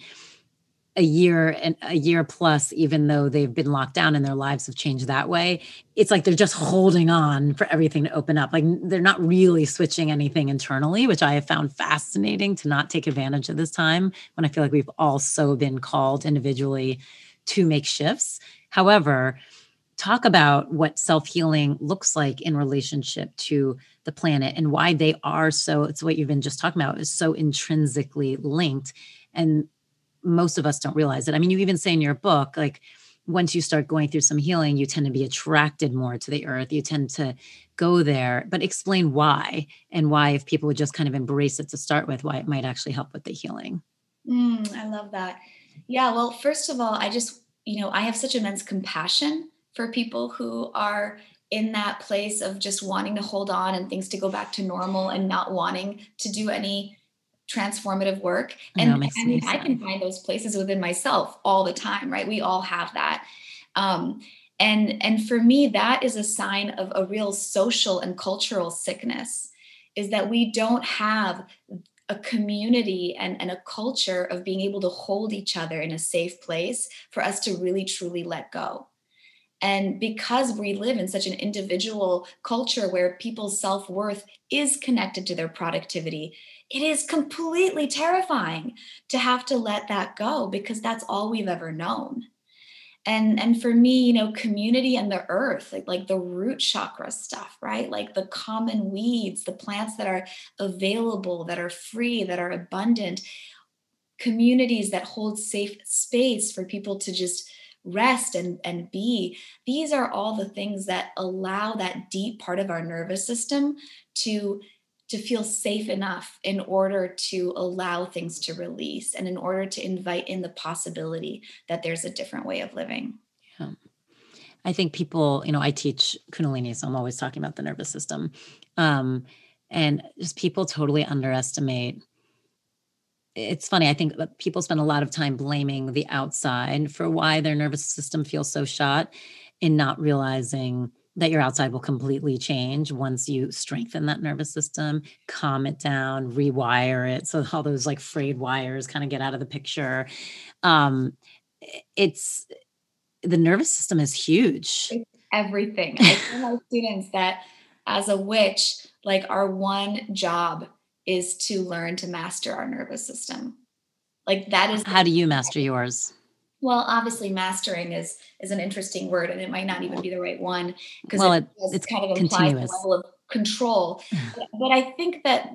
a year plus, even though they've been locked down and their lives have changed that way, it's like they're just holding on for everything to open up. Like they're not really switching anything internally, which I have found fascinating to not take advantage of this time when I feel like we've also been called individually to make shifts. However, talk about what self-healing looks like in relationship to the planet and why they are so, it's what you've been just talking about, is so intrinsically linked. And most of us don't realize it. I mean, you even say in your book, like once you start going through some healing, you tend to be attracted more to the earth. You tend to go there, but explain why, and why, if people would just kind of embrace it to start with, why it might actually help with the healing. I love that. Yeah. Well, first of all, I just, I have such immense compassion for people who are in that place of just wanting to hold on and things to go back to normal and not wanting to do any transformative work. And I mean, I can find those places within myself all the time, right? We all have that. And for me, that is a sign of a real social and cultural sickness, is that we don't have a community and a culture of being able to hold each other in a safe place for us to really, truly let go. And because we live in such an individual culture where people's self-worth is connected to their productivity, it is completely terrifying to have to let that go, because that's all we've ever known. And for me, community and the earth, like the root chakra stuff, right? Like the common weeds, the plants that are available, that are free, that are abundant, communities that hold safe space for people to just rest and be. These are all the things that allow that deep part of our nervous system to feel safe enough in order to allow things to release, and in order to invite in the possibility that there's a different way of living. Yeah. I think people, I teach Kundalini, so I'm always talking about the nervous system. And just people totally underestimate. It's funny. I think that people spend a lot of time blaming the outside for why their nervous system feels so shot, and not realizing that your outside will completely change once you strengthen that nervous system, calm it down, rewire it. So all those like frayed wires kind of get out of the picture. It's the nervous system is huge. It's everything. I tell my students that as a witch, like our one job is to learn to master our nervous system. Like that is. How do you master yours? Well, obviously mastering is an interesting word, and it might not even be the right one because Well, it's kind of implies continuous. a level of control. But I think that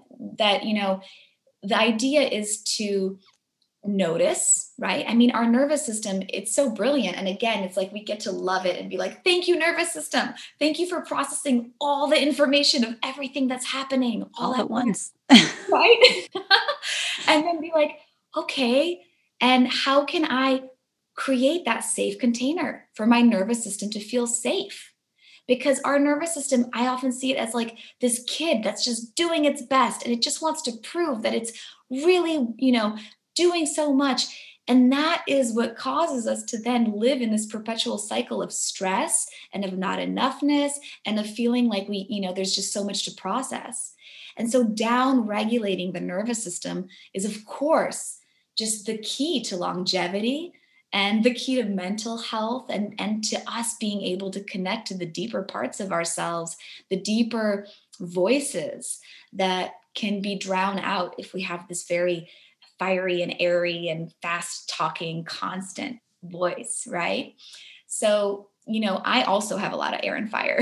the idea is to notice, right? I mean, our nervous system, it's so brilliant. And again, it's like we get to love it and be like, thank you, nervous system. Thank you for processing all the information of everything that's happening all at once. Right? And then be like, okay, and how can I create that safe container for my nervous system to feel safe? Because our nervous system, I often see it as like this kid that's just doing its best and it just wants to prove that it's really, doing so much. And that is what causes us to then live in this perpetual cycle of stress and of not enoughness and of feeling like there's just so much to process. And so down regulating the nervous system is, of course, just the key to longevity and the key to mental health and to us being able to connect to the deeper parts of ourselves, the deeper voices that can be drowned out if we have this very fiery and airy and fast talking, constant voice, right? So, I also have a lot of air and fire.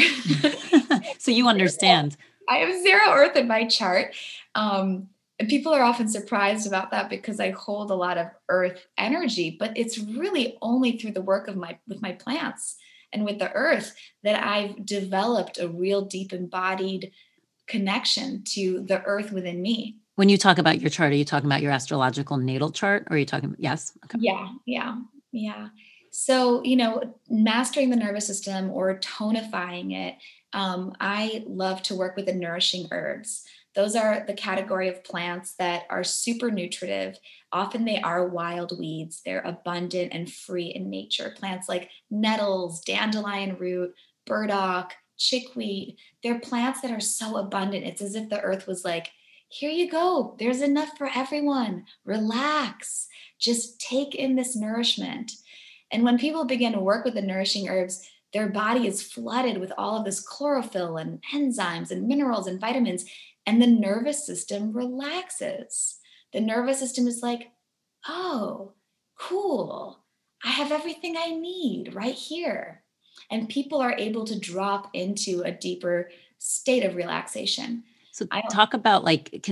So you understand. I have 0 earth in my chart. And people are often surprised about that because I hold a lot of earth energy, but it's really only through the work with my plants and with the earth that I've developed a real deep embodied connection to the earth within me. When you talk about your chart, are you talking about your astrological natal chart? Or are you talking, yes? Okay. Yeah. So, mastering the nervous system or tonifying it, I love to work with the nourishing herbs. Those are the category of plants that are super nutritive. Often they are wild weeds. They're abundant and free in nature. Plants like nettles, dandelion root, burdock, chickweed. They're plants that are so abundant. It's as if the earth was like, here you go. There's enough for everyone. Relax. Just take in this nourishment. And when people begin to work with the nourishing herbs, their body is flooded with all of this chlorophyll and enzymes and minerals and vitamins, and the nervous system relaxes. The nervous system is like, oh, cool. I have everything I need right here. And people are able to drop into a deeper state of relaxation. So talk about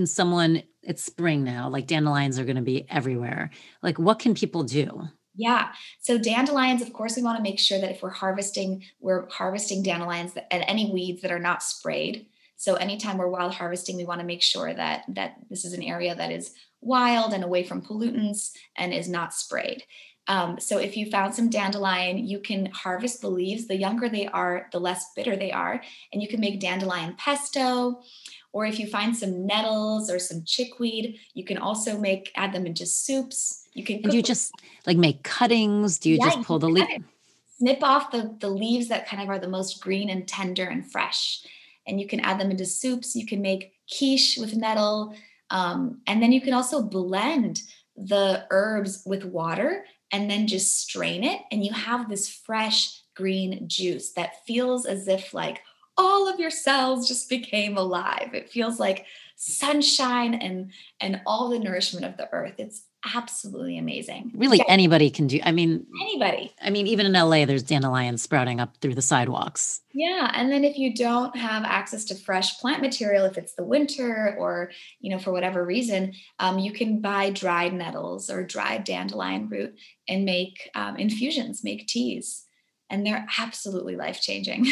it's spring now, like dandelions are going to be everywhere. Like what can people do? Yeah. So dandelions, of course, we want to make sure that if we're harvesting dandelions and any weeds that are not sprayed. So anytime we're wild harvesting, we want to make sure that this is an area that is wild and away from pollutants and is not sprayed. So if you found some dandelion, you can harvest the leaves. The younger they are, the less bitter they are. And you can make dandelion pesto. Or if you find some nettles or some chickweed, you can also add them into soups. You can. Do you just make cuttings? Do you just pull the leaf? Snip off the leaves that kind of are the most green and tender and fresh. And you can add them into soups. You can make quiche with nettle. And then you can also blend the herbs with water and then just strain it. And you have this fresh green juice that feels as if all of your cells just became alive. It feels like sunshine and all the nourishment of the earth. It's absolutely amazing. Really, anybody can do. Anybody. Even in LA, there's dandelions sprouting up through the sidewalks. Yeah. And then if you don't have access to fresh plant material, if it's the winter or, for whatever reason, you can buy dried nettles or dried dandelion root and make infusions, make teas. And they're absolutely life-changing.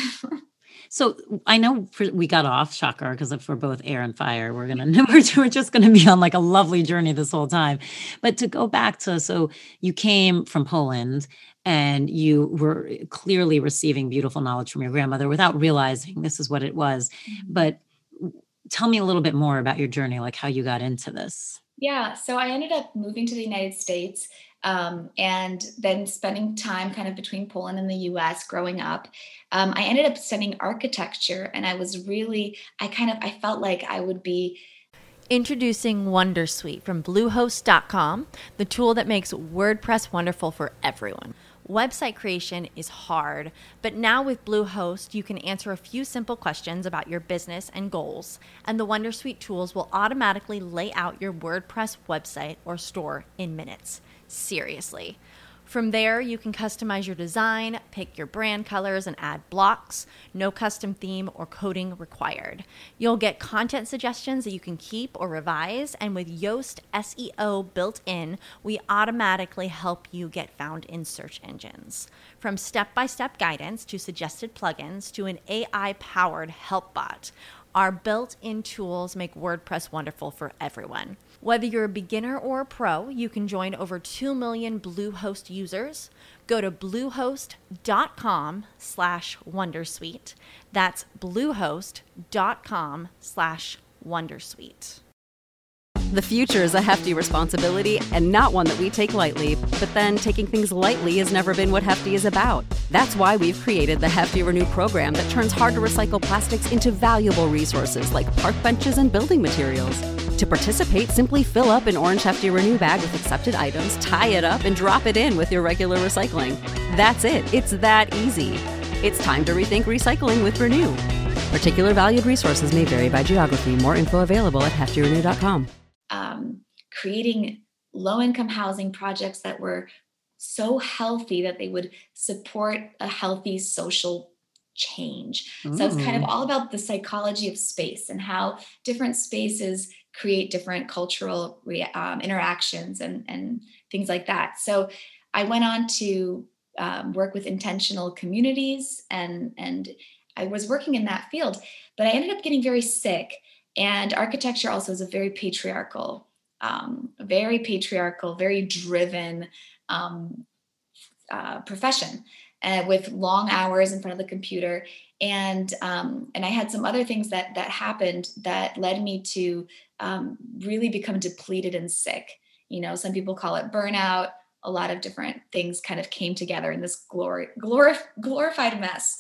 So I know we got off, shocker, because if we're both air and fire, we're just gonna be on a lovely journey this whole time. But to go back to, so you came from Poland and you were clearly receiving beautiful knowledge from your grandmother without realizing this is what it was. Mm-hmm. But tell me a little bit more about your journey, how you got into this. Yeah, so I ended up moving to the United States. And then spending time kind of between Poland and the US growing up, I ended up studying architecture, and I felt like I would be. Introducing Wondersuite from Bluehost.com, the tool that makes WordPress wonderful for everyone. Website creation is hard, but now with Bluehost, you can answer a few simple questions about your business and goals, and the Wondersuite tools will automatically lay out your WordPress website or store in minutes. Seriously. From there, you can customize your design, pick your brand colors, and add blocks. No custom theme or coding required. You'll get content suggestions that you can keep or revise, and with Yoast SEO built in, we automatically help you get found in search engines. From step-by-step guidance to suggested plugins to an AI-powered help bot, our built-in tools make WordPress wonderful for everyone. Whether you're a beginner or a pro, you can join over 2 million Bluehost users. Go to bluehost.com/wondersuite. That's bluehost.com/wondersuite. The future is a hefty responsibility and not one that we take lightly, but then taking things lightly has never been what Hefty is about. That's why we've created the Hefty Renew program that turns hard to recycle plastics into valuable resources like park benches and building materials. To participate, simply fill up an orange Hefty Renew bag with accepted items, tie it up, and drop it in with your regular recycling. That's it. It's that easy. It's time to rethink recycling with Renew. Particular valued resources may vary by geography. More info available at heftyrenew.com. Creating low-income housing projects that were so healthy that they would support a healthy social change. So it's kind of all about the psychology of space and how different spaces create different cultural interactions and things like that. So I went on to work with intentional communities and I was working in that field, but I ended up getting very sick. And architecture also is a very patriarchal, very driven profession with long hours in front of the computer. And I had some other things that happened that led me to really become depleted and sick. You know, some people call it burnout. A lot of different things kind of came together in this glorified mess.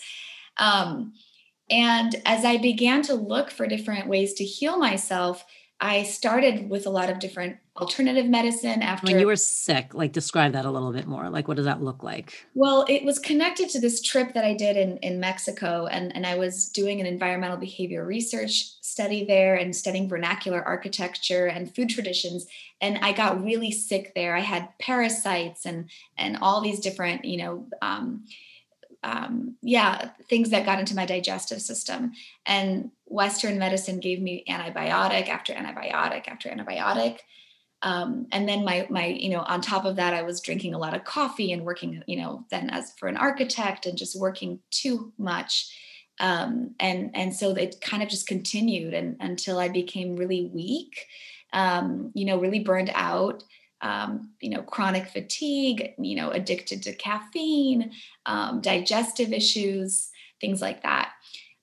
And as I began to look for different ways to heal myself, I started with a lot of different alternative medicine after. When you were sick, like describe that a little bit more. Like, what does that look like? Well, it was connected to this trip that I did in Mexico. And I was doing an environmental behavior research study there and studying vernacular architecture and food traditions. And I got really sick there. I had parasites and all these different, things that got into my digestive system. And Western medicine gave me antibiotic after antibiotic after antibiotic. And then my, on top of that, I was drinking a lot of coffee and working, then as for an architect and just working too much. And so it kind of just continued until I became really weak, really burned out. Chronic fatigue, addicted to caffeine, digestive issues, things like that.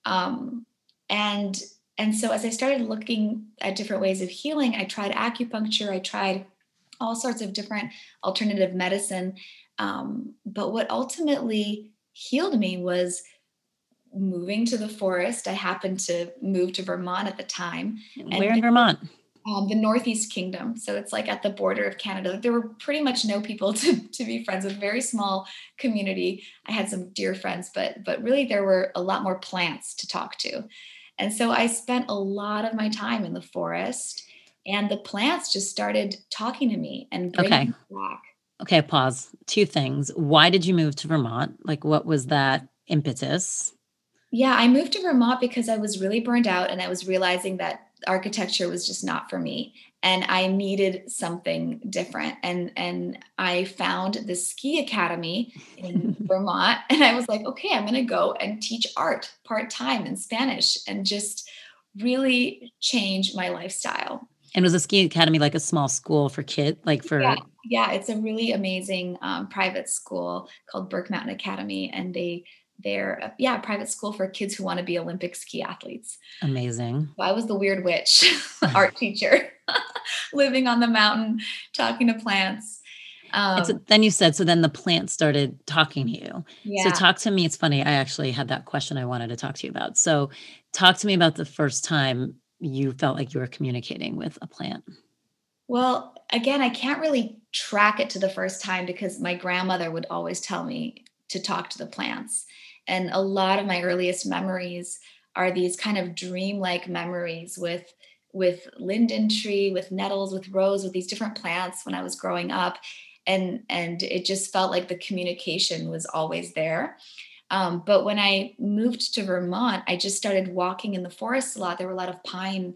And so as I started looking at different ways of healing, I tried acupuncture, I tried all sorts of different alternative medicine. But what ultimately healed me was moving to the forest. I happened to move to Vermont at the time. Where in Vermont? The Northeast Kingdom. So it's like at the border of Canada. There were pretty much no people to be friends with, very small community. I had some dear friends, but really there were a lot more plants to talk to. And so I spent a lot of my time in the forest and the plants just started talking to me and bringing me back. Okay, pause. 2 things. Why did you move to Vermont? Like, what was that impetus? Yeah, I moved to Vermont because I was really burned out and I was realizing that architecture was just not for me. And I needed something different. And I found this ski academy in Vermont. And I was like, okay, I'm going to go and teach art part-time in Spanish and just really change my lifestyle. And was a ski academy like a small school for kids? Yeah, it's a really amazing private school called Burke Mountain Academy. And they're a private school for kids who want to be Olympic ski athletes. Amazing. So I was the weird witch art teacher living on the mountain, talking to plants. Then you said, so then the plants started talking to you. Yeah. So talk to me. It's funny. I actually had that question I wanted to talk to you about. So talk to me about the first time you felt like you were communicating with a plant. Well, again, I can't really track it to the first time because my grandmother would always tell me to talk to the plants. And a lot of my earliest memories are these kind of dreamlike memories with linden tree, with nettles, with rose, with these different plants when I was growing up. And it just felt like the communication was always there. But when I moved to Vermont, I just started walking in the forest a lot. There were a lot of pine,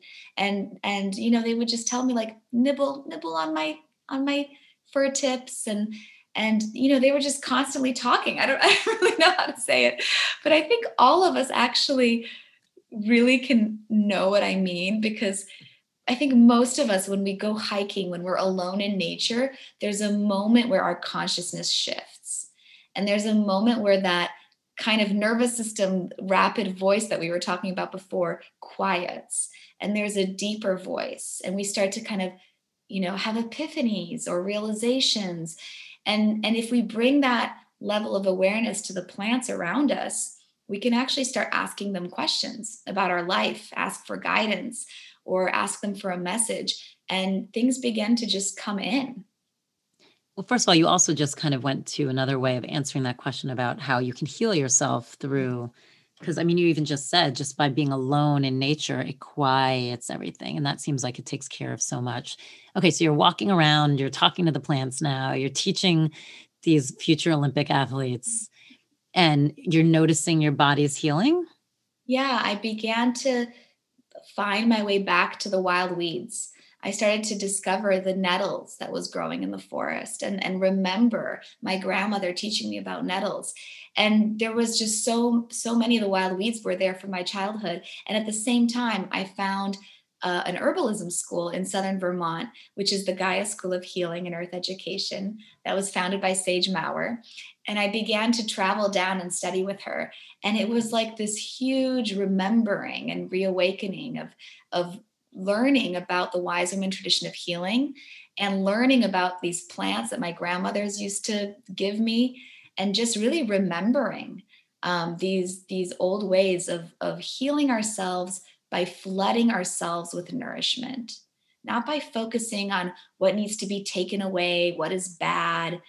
and they would just tell me like nibble on my fur tips, and they were just constantly talking. I don't really know how to say it, but I think all of us actually really can know what I mean, because I think most of us, when we go hiking, when we're alone in nature, there's a moment where our consciousness shifts. And there's a moment where that kind of nervous system, rapid voice that we were talking about before, quiets. And there's a deeper voice. And we start to kind of, have epiphanies or realizations. And if we bring that level of awareness to the plants around us, we can actually start asking them questions about our life, ask for guidance, or ask them for a message, and things begin to just come in. Well, first of all, you also just kind of went to another way of answering that question about how you can heal yourself through, because I mean, you even just said just by being alone in nature, it quiets everything. And that seems like it takes care of so much. Okay, so you're walking around, you're talking to the plants now, you're teaching these future Olympic athletes, and you're noticing your body's healing? Yeah, I began to find my way back to the wild weeds. I started to discover the nettles that was growing in the forest, and remember my grandmother teaching me about nettles. And there was just so many of the wild weeds were there from my childhood. And at the same time, I found an herbalism school in Southern Vermont, which is the Gaia School of Healing and Earth Education, that was founded by Sage Maurer. And I began to travel down and study with her. And it was like this huge remembering and reawakening of learning about the wise woman tradition of healing, and learning about these plants that my grandmothers used to give me, and just really remembering these old ways of healing ourselves by flooding ourselves with nourishment, not by focusing on what needs to be taken away, what is bad,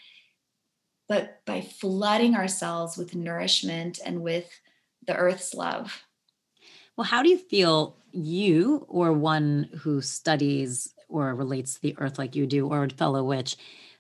but by flooding ourselves with nourishment and with the earth's love. Well, how do you feel you, or one who studies or relates to the earth like you do, or a fellow witch,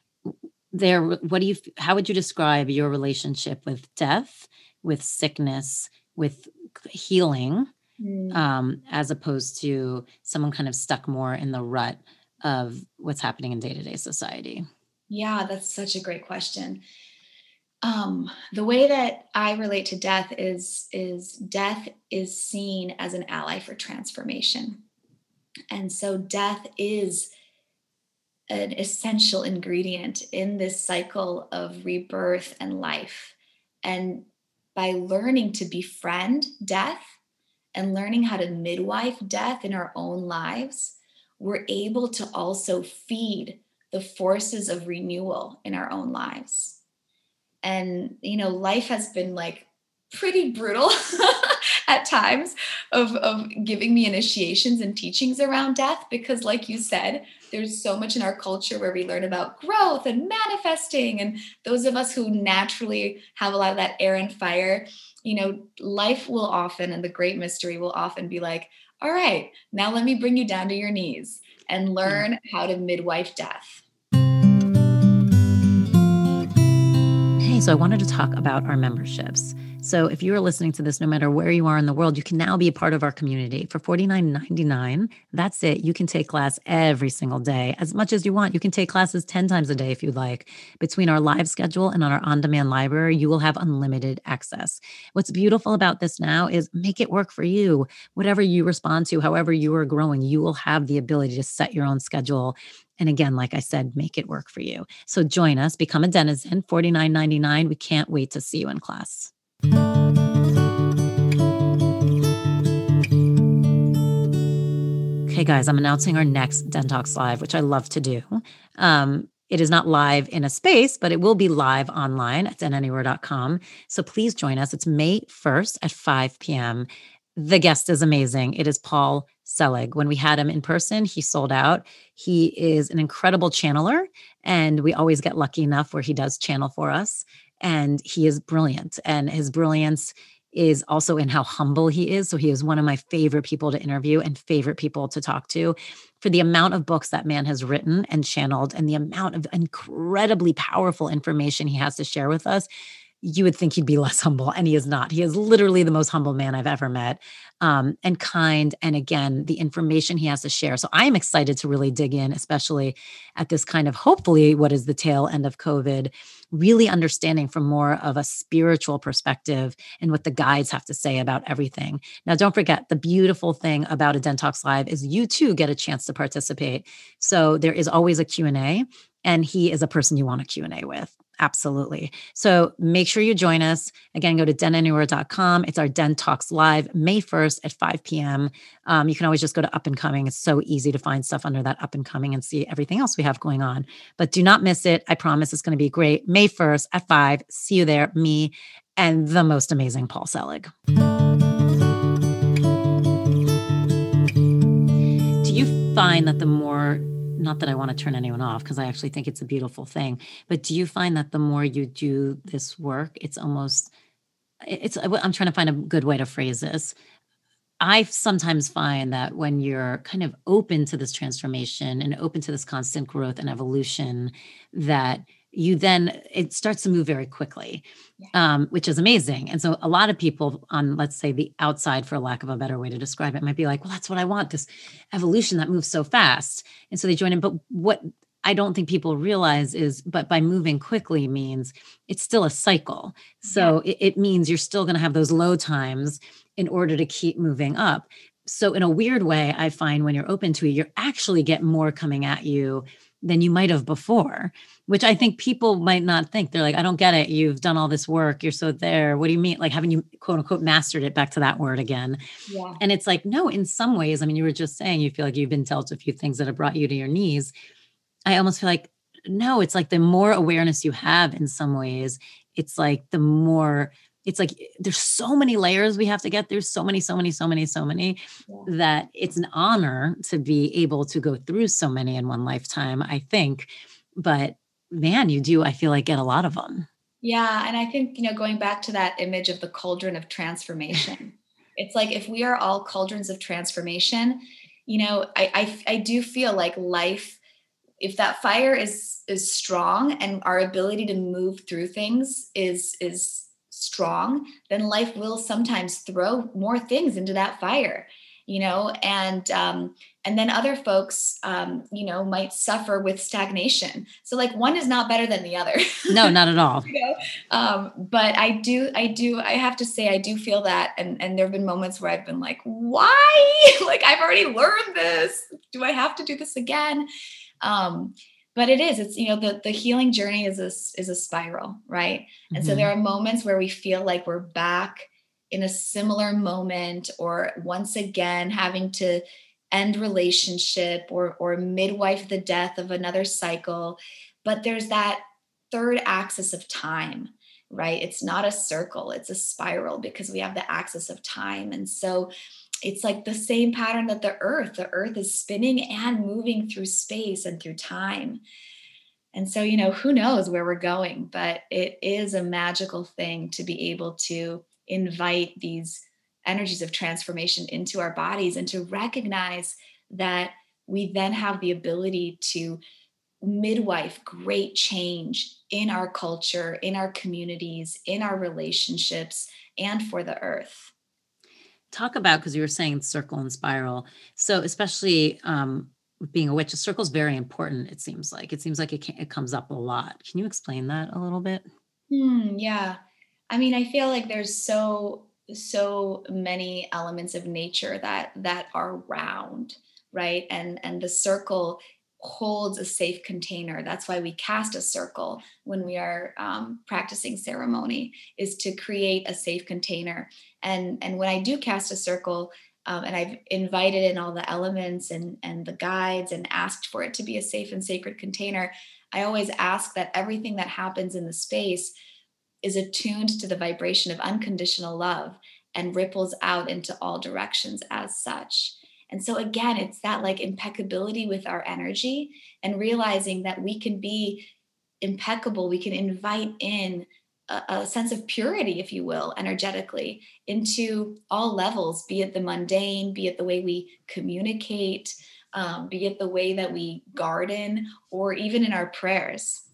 how would you describe your relationship with death, with sickness, with healing, as opposed to someone kind of stuck more in the rut of what's happening in day-to-day society? Yeah, that's such a great question. The way that I relate to death is death is seen as an ally for transformation. And so death is an essential ingredient in this cycle of rebirth and life. And by learning to befriend death and learning how to midwife death in our own lives, we're able to also feed the forces of renewal in our own lives. And, life has been like pretty brutal at times of giving me initiations and teachings around death, because like you said, there's so much in our culture where we learn about growth and manifesting. And those of us who naturally have a lot of that air and fire, life will often, and the great mystery will often be like, all right, now let me bring you down to your knees and learn how to midwife death. So I wanted to talk about our memberships. So if you are listening to this, no matter where you are in the world, you can now be a part of our community for $49.99. That's it. You can take class every single day, as much as you want. You can take classes 10 times a day if you'd like. Between our live schedule and on our on-demand library, you will have unlimited access. What's beautiful about this now is make it work for you. Whatever you respond to, however you are growing, you will have the ability to set your own schedule. And again, like I said, make it work for you. So join us, become a denizen, $49.99. We can't wait to see you in class. Okay, guys, I'm announcing our next Den Talks Live, which I love to do. It is not live in a space, but it will be live online at denanywhere.com. So please join us. It's May 1st at 5 p.m. The guest is amazing. It is Paul Selig. When we had him in person, he sold out. He is an incredible channeler, and we always get lucky enough where he does channel for us. And he is brilliant. And his brilliance is also in how humble he is. So he is one of my favorite people to interview and favorite people to talk to for the amount of books that man has written and channeled and the amount of incredibly powerful information he has to share with us. You would think he'd be less humble, and he is not. He is literally the most humble man I've ever met, and kind. And again, the information he has to share. So I am excited to really dig in, especially at this kind of hopefully what is the tail end of COVID, really understanding from more of a spiritual perspective and what the guides have to say about everything. Now, don't forget, the beautiful thing about a Den Talks Live is you too get a chance to participate. So there is always a Q&A, and he is a person you want a Q&A with. Absolutely. So make sure you join us. Again, go to denanywhere.com. It's our Den Talks Live, May 1st at 5 p.m. You can always just go to Up and Coming. It's so easy to find stuff under that Up and Coming and see everything else we have going on. But do not miss it. I promise it's going to be great. May 1st at 5. See you there. Me and the most amazing Paul Selig. Do you find that the more, not that I want to turn anyone off because I actually think it's a beautiful thing, but do you find that the more you do this work, I'm trying to find a good way to phrase this. I sometimes find that when you're kind of open to this transformation and open to this constant growth and evolution, that it starts to move very quickly, which is amazing. And so a lot of people on, let's say, the outside, for lack of a better way to describe it, might be like, well, that's what I want, this evolution that moves so fast. And so they join in. But what I don't think people realize is, but by moving quickly means it's still a cycle. So it means you're still going to have those low times in order to keep moving up. So in a weird way, I find when you're open to it, you actually get more coming at you than you might have before, which I think people might not think. They're like, I don't get it. You've done all this work. You're so there. What do you mean? Like, haven't you, quote unquote, mastered it? Back to that word again. Yeah. And it's like, no, in some ways, I mean, you were just saying, you feel like you've been dealt a few things that have brought you to your knees. I almost feel like, no, it's like the more awareness you have in some ways, it's like the more, it's like there's so many layers we have to get through, so many, that it's an honor to be able to go through so many in one lifetime, I think. But man, you do, I feel like, get a lot of them. Yeah. And I think, going back to that image of the cauldron of transformation, it's like, if we are all cauldrons of transformation, I do feel like life, if that fire is strong and our ability to move through things is strong, then life will sometimes throw more things into that fire, and then other folks, might suffer with stagnation. So like one is not better than the other. No, not at all. But I have to say, I do feel that. And there have been moments where I've been like, why? Like, I've already learned this. Do I have to do this again? But it's, the healing journey is a spiral, right? Mm-hmm. And so there are moments where we feel like we're back in a similar moment, or once again, having to end relationship or midwife the death of another cycle. But there's that third axis of time, right? It's not a circle, it's a spiral, because we have the axis of time. And so it's like the same pattern that the earth is spinning and moving through space and through time. And so, who knows where we're going, but it is a magical thing to be able to invite these energies of transformation into our bodies, and to recognize that we then have the ability to midwife great change in our culture, in our communities, in our relationships, and for the earth. Talk about, because you were saying circle and spiral. So especially being a witch, a circle is very important. It seems like it comes up a lot. Can you explain that a little bit? Yeah. I mean, I feel like there's so many elements of nature that are round, right? And the circle holds a safe container. That's why we cast a circle when we are practicing ceremony, is to create a safe container. And when I do cast a circle, and I've invited in all the elements and the guides and asked for it to be a safe and sacred container, I always ask that everything that happens in the space is attuned to the vibration of unconditional love. and ripples out into all directions as such. And so again, it's that like impeccability with our energy and realizing that we can be impeccable. We can invite in a sense of purity, if you will, energetically into all levels, be it the mundane, be it the way we communicate, be it the way that we garden, or even in our prayers.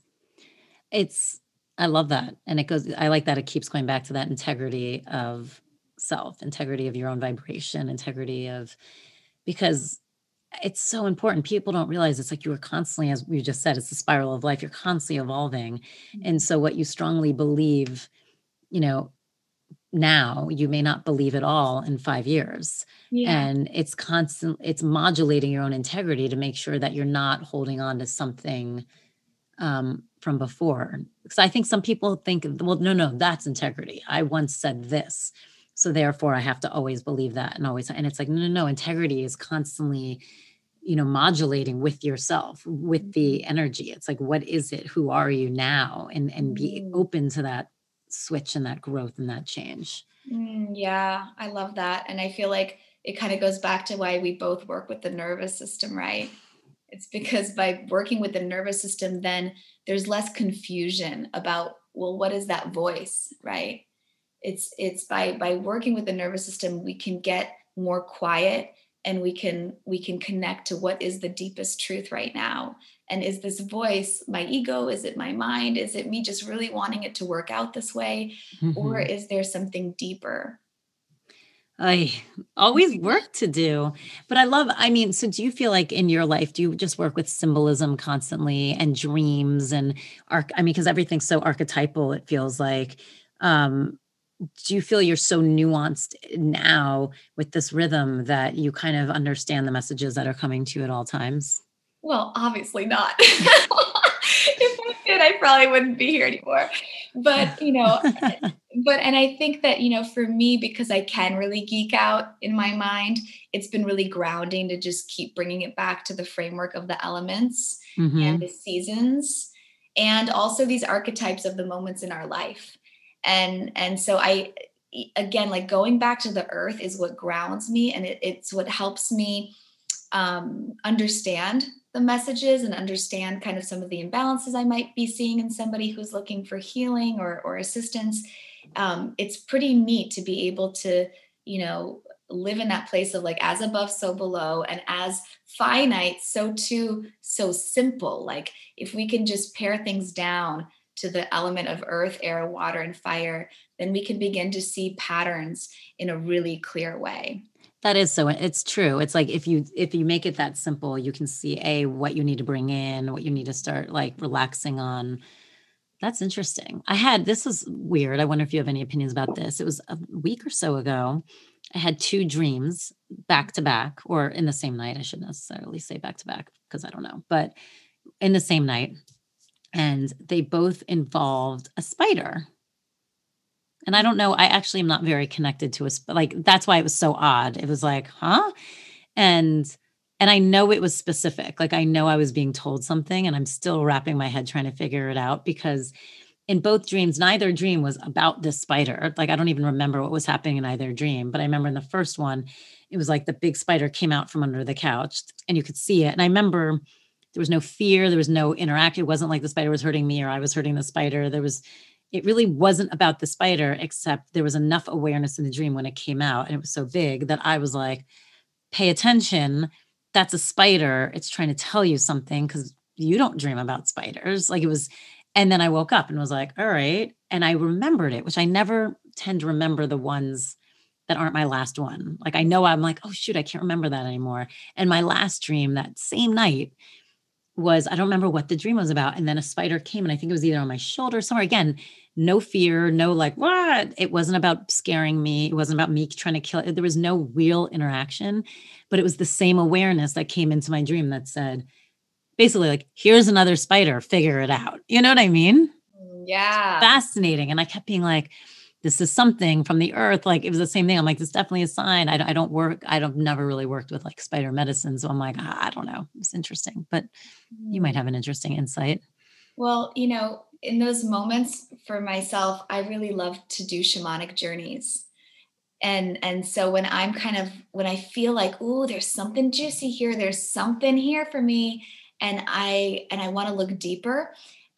I love that. And I like that it keeps going back to that integrity of self, integrity of your own vibration, because it's so important. People don't realize it's like you are constantly, as we just said, it's the spiral of life. You're constantly evolving. And so what you strongly believe, now you may not believe it all in 5 years. Yeah. And it's modulating your own integrity to make sure that you're not holding on to something from before. Because I think some people think, well, no, that's integrity. I once said this, so therefore I have to always believe that and it's like, no, integrity is constantly, modulating with yourself, with the energy. It's like, what is it? Who are you now? And be open to that switch and that growth and that change. Yeah, I love that. And I feel like it kind of goes back to why we both work with the nervous system, right? It's because by working with the nervous system, then there's less confusion about, well, what is that voice, right? It's by working with the nervous system, we can get more quiet and we can connect to what is the deepest truth right now. And is this voice my ego? Is it my mind? Is it me just really wanting it to work out this way? Or is there something deeper? I always work to do, but so do you feel like in your life, do you just work with symbolism constantly and dreams and because everything's so archetypal, it feels like, do you feel you're so nuanced now with this rhythm that you kind of understand the messages that are coming to you at all times? Well, obviously not. If I did, I probably wouldn't be here anymore. But, and I think that, for me, because I can really geek out in my mind, it's been really grounding to just keep bringing it back to the framework of the elements and the seasons, and also these archetypes of the moments in our life. And so again, like going back to the earth is what grounds me, and it's what helps me understand the messages and understand kind of some of the imbalances I might be seeing in somebody who's looking for healing or assistance. It's pretty neat to be able to, live in that place of like, as above, so below, and as finite, so too, so simple. Like if we can just pare things down to the element of earth, air, water, and fire, then we can begin to see patterns in a really clear way. That is it's true. It's like if you make it that simple, you can see what you need to bring in, what you need to start like relaxing on. That's interesting. This was weird. I wonder if you have any opinions about this. It was a week or so ago. I had 2 dreams back to back, or in the same night. I shouldn't necessarily say back to back because I don't know, but in the same night. And they both involved a spider. And I don't know, I actually am not very connected to that's why it was so odd. It was like, huh? And I know it was specific. Like I know I was being told something and I'm still wrapping my head trying to figure it out, because in both dreams, neither dream was about this spider. Like I don't even remember what was happening in either dream, but I remember in the first one, it was like the big spider came out from under the couch and you could see it. And I remember there was no fear. There was no interaction. It wasn't like the spider was hurting me or I was hurting the spider. It really wasn't about the spider, except there was enough awareness in the dream when it came out and it was so big that I was like, pay attention. That's a spider. It's trying to tell you something because you don't dream about spiders. Like it was. And then I woke up and was like, all right. And I remembered it, which I never tend to remember the ones that aren't my last one. Like I know I'm like, oh shoot, I can't remember that anymore. And my last dream that same night I don't remember what the dream was about. And then a spider came and I think it was either on my shoulder or somewhere. Again, no fear, no like, what? It wasn't about scaring me. It wasn't about me trying to kill it. There was no real interaction, but it was the same awareness that came into my dream that said, basically like, here's another spider, figure it out. You know what I mean? Yeah. Fascinating. And I kept being like, this is something from the earth. Like it was the same thing. I'm like, this is definitely a sign. I've never really worked with like spider medicine. So I'm like, I don't know. It's interesting, but you might have an interesting insight. Well, in those moments for myself, I really love to do shamanic journeys. And so when when I feel like, ooh, there's something juicy here, there's something here for me, and I want to look deeper,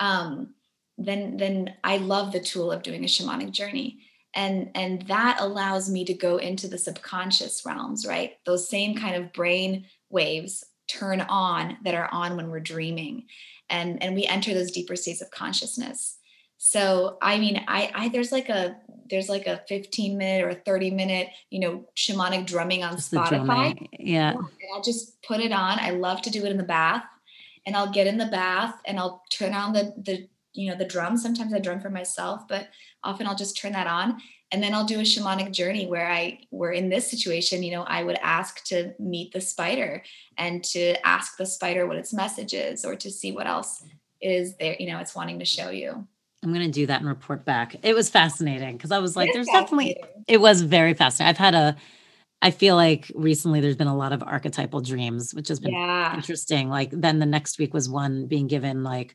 then I love the tool of doing a shamanic journey. And that allows me to go into the subconscious realms, right? Those same kind of brain waves turn on that are on when we're dreaming. And we enter those deeper states of consciousness. So, I mean, there's like a 15-minute or 30-minute, shamanic drumming on Just the Spotify. drumming. Yeah. And I'll just put it on. I love to do it in the bath, and I'll get in the bath and I'll turn on the drum. Sometimes I drum for myself, but often I'll just turn that on. And then I'll do a shamanic journey where in this situation, I would ask to meet the spider and to ask the spider what its message is, or to see what else is there, it's wanting to show you. I'm going to do that and report back. It was fascinating because I was like, It was very fascinating. I feel like recently there's been a lot of archetypal dreams, which has been interesting. Like then the next week was one being given like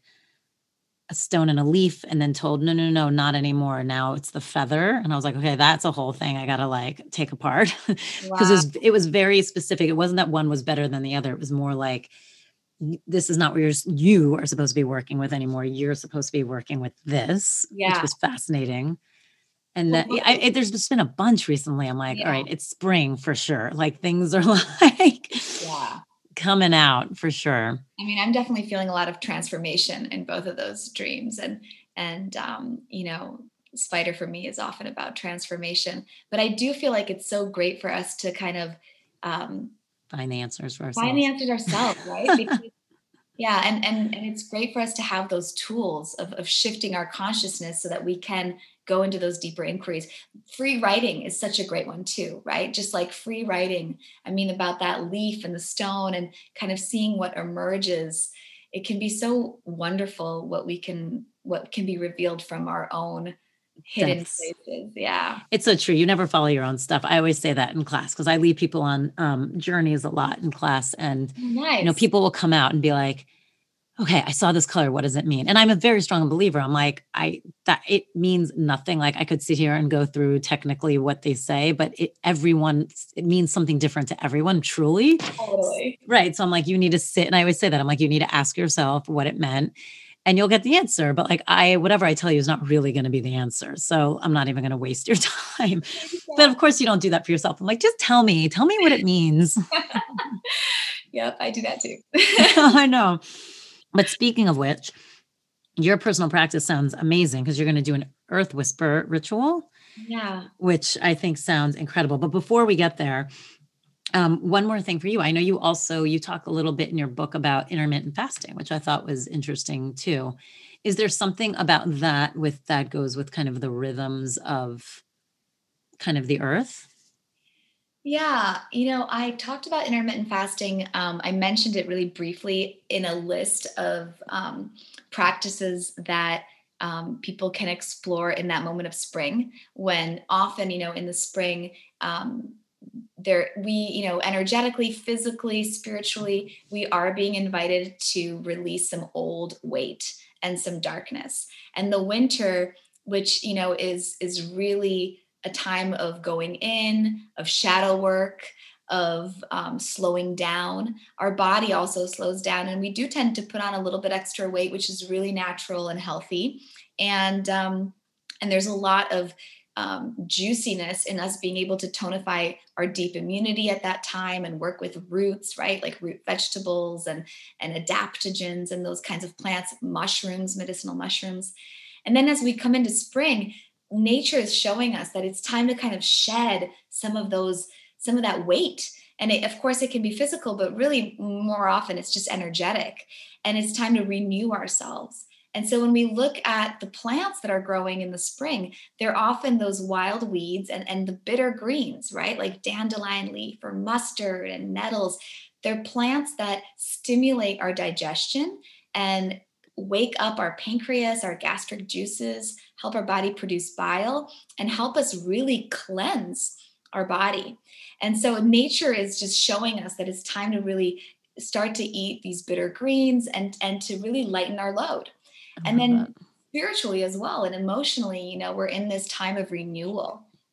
a stone and a leaf and then told, no, not anymore. Now it's the feather. And I was like, okay, that's a whole thing I got to like take apart because it was very specific. It wasn't that one was better than the other. It was more like, this is not what you are supposed to be working with anymore. You're supposed to be working with this, which was fascinating. And there's just been a bunch recently. I'm like, all right, it's spring for sure. Like things are like coming out for sure. I mean, I'm definitely feeling a lot of transformation in both of those dreams. And spider for me is often about transformation, but I do feel like it's so great for us to kind of, find the answers for ourselves. Right? Because, and it's great for us to have those tools of shifting our consciousness so that we can go into those deeper inquiries. Free writing is such a great one too, right? Just like free writing, I mean, about that leaf and the stone and kind of seeing what emerges. It can be so wonderful what can be revealed from our own hidden places. Yeah. It's so true. You never follow your own stuff. I always say that in class because I lead people on journeys a lot in class, and people will come out and be like, okay, I saw this color. What does it mean? And I'm a very strong believer. I'm like, that it means nothing. Like I could sit here and go through technically what they say, but it means something different to everyone, truly. Totally. Right. So I'm like, you need to sit. And I always say that. I'm like, you need to ask yourself what it meant. And you'll get the answer. But like whatever I tell you is not really going to be the answer. So I'm not even going to waste your time. But of course you don't do that for yourself. I'm like, just tell me what it means. Yep. I do that too. I know. But speaking of which, your personal practice sounds amazing because you're going to do an earth whisper ritual. Yeah. Which I think sounds incredible. But before we get there, one more thing for you. I know you talk a little bit in your book about intermittent fasting, which I thought was interesting too. Is there something about that goes with kind of the rhythms of kind of the earth? Yeah. I talked about intermittent fasting. I mentioned it really briefly in a list of practices that people can explore in that moment of spring, when often, in the spring, energetically, physically, spiritually, we are being invited to release some old weight and some darkness. And the winter, which, is really a time of going in, of shadow work, of slowing down. Our body also slows down, and we do tend to put on a little bit extra weight, which is really natural and healthy. And there's a lot of juiciness in us being able to tonify our deep immunity at that time and work with roots, right? Like root vegetables and adaptogens and those kinds of plants, mushrooms, medicinal mushrooms. And then as we come into spring, nature is showing us that it's time to kind of shed some of that weight. And of course it can be physical, but really more often it's just energetic. And it's time to renew ourselves. And so when we look at the plants that are growing in the spring, they're often those wild weeds and the bitter greens, right? Like dandelion leaf or mustard and nettles. They're plants that stimulate our digestion and wake up our pancreas, our gastric juices, help our body produce bile, and help us really cleanse our body. And so nature is just showing us that it's time to really start to eat these bitter greens and to really lighten our load. And then spiritually as well and emotionally, we're in this time of renewal,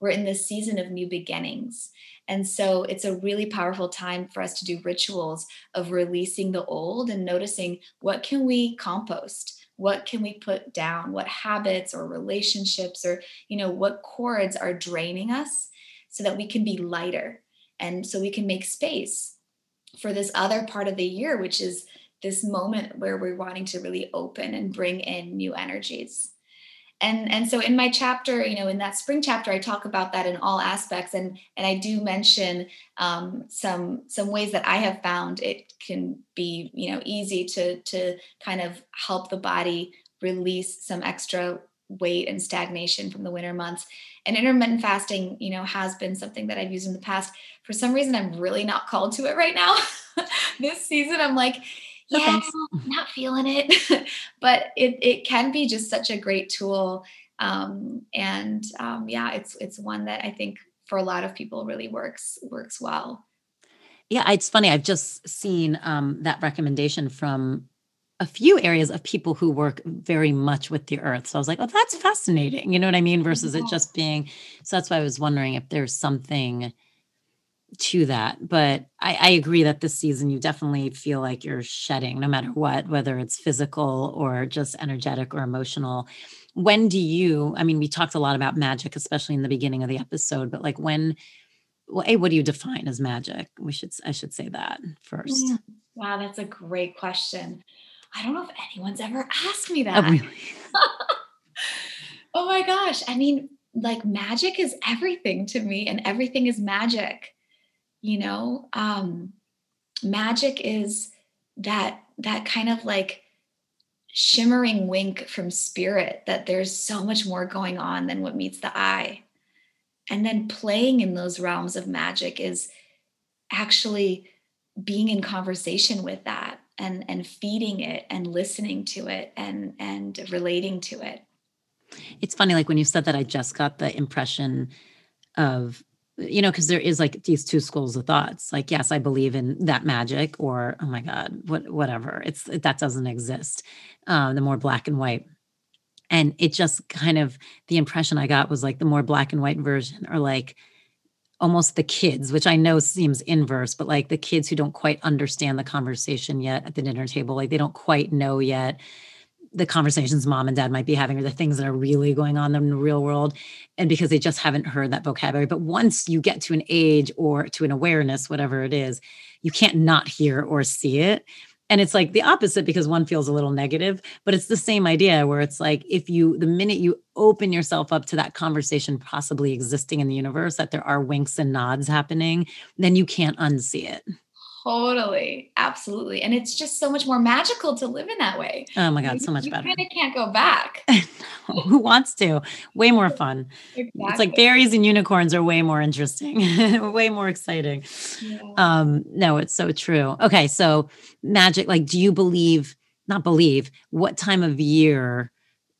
we're in this season of new beginnings. And so it's a really powerful time for us to do rituals of releasing the old and noticing, what can we compost? What can we put down? What habits or relationships or, what cords are draining us, so that we can be lighter, and so we can make space for this other part of the year, which is this moment where we're wanting to really open and bring in new energies. And so in my chapter, in that spring chapter, I talk about that in all aspects. And I do mention some ways that I have found it can be, easy to kind of help the body release some extra weight and stagnation from the winter months. And intermittent fasting, has been something that I've used in the past. For some reason, I'm really not called to it right now. This season, I'm like, yeah, not feeling it, but it can be just such a great tool. It's one that I think for a lot of people really works well. Yeah, it's funny. I've just seen that recommendation from a few areas of people who work very much with the earth. So I was like, oh, that's fascinating. You know what I mean? Versus it just being, so that's why I was wondering if there's something to that. But I agree that this season you definitely feel like you're shedding no matter what, whether it's physical or just energetic or emotional. When do you, we talked a lot about magic, especially in the beginning of the episode, but like what do you define as magic? I should say that first. Wow, that's a great question. I don't know if anyone's ever asked me that. Oh, really? Oh my gosh. Magic is everything to me, and everything is magic. Magic is that kind of like shimmering wink from spirit that there's so much more going on than what meets the eye. And then playing in those realms of magic is actually being in conversation with that and feeding it and listening to it and relating to it. It's funny, like when you said that, I just got the impression of, because there is like these two schools of thoughts. Like, yes, I believe in that magic, or, oh my God, whatever. That doesn't exist. The more black and white. And it just kind of, the impression I got was like the more black and white version, or like almost the kids, which I know seems inverse, but like the kids who don't quite understand the conversation yet at the dinner table, like they don't quite know yet the conversations mom and dad might be having, or the things that are really going on in the real world. And because they just haven't heard that vocabulary. But once you get to an age or to an awareness, whatever it is, you can't not hear or see it. And it's like the opposite, because one feels a little negative, but it's the same idea where it's like, the minute you open yourself up to that conversation possibly existing in the universe, that there are winks and nods happening, then you can't unsee it. Totally. Absolutely. And it's just so much more magical to live in that way. Oh my God, so much better. You kind of can't go back. Who wants to? Way more fun. Exactly. It's like berries and unicorns are way more interesting, way more exciting. Yeah. No, it's so true. Okay. So magic, like, do you what time of year,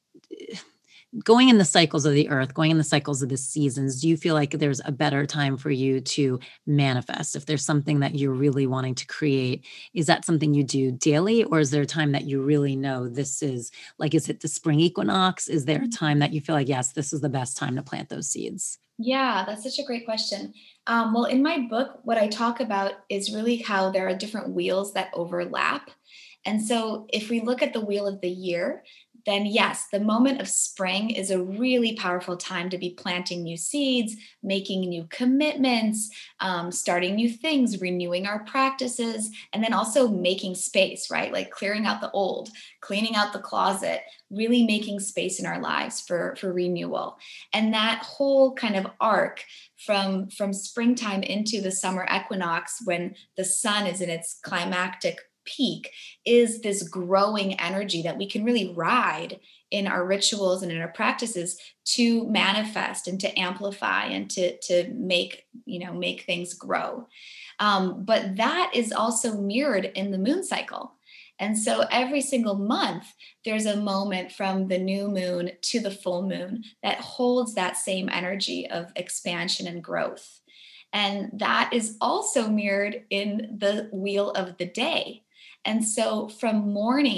going in the cycles of the earth, going in the cycles of the seasons, do you feel like there's a better time for you to manifest? If there's something that you're really wanting to create, is that something you do daily? Or is there a time that you really know this is like, is it the spring equinox? Is there a time that you feel like, yes, this is the best time to plant those seeds? Yeah, that's such a great question. Well, in my book, what I talk about is really how there are different wheels that overlap. And so if we look at the wheel of the year, then yes, the moment of spring is a really powerful time to be planting new seeds, making new commitments, starting new things, renewing our practices, and then also making space, right? Like clearing out the old, cleaning out the closet, really making space in our lives for renewal. And that whole kind of arc from springtime into the summer equinox, when the sun is in its climactic peak, is this growing energy that we can really ride in our rituals and in our practices to manifest and to amplify and to make things grow. But that is also mirrored in the moon cycle. And so every single month, there's a moment from the new moon to the full moon that holds that same energy of expansion and growth. And that is also mirrored in the wheel of the day. And so from morning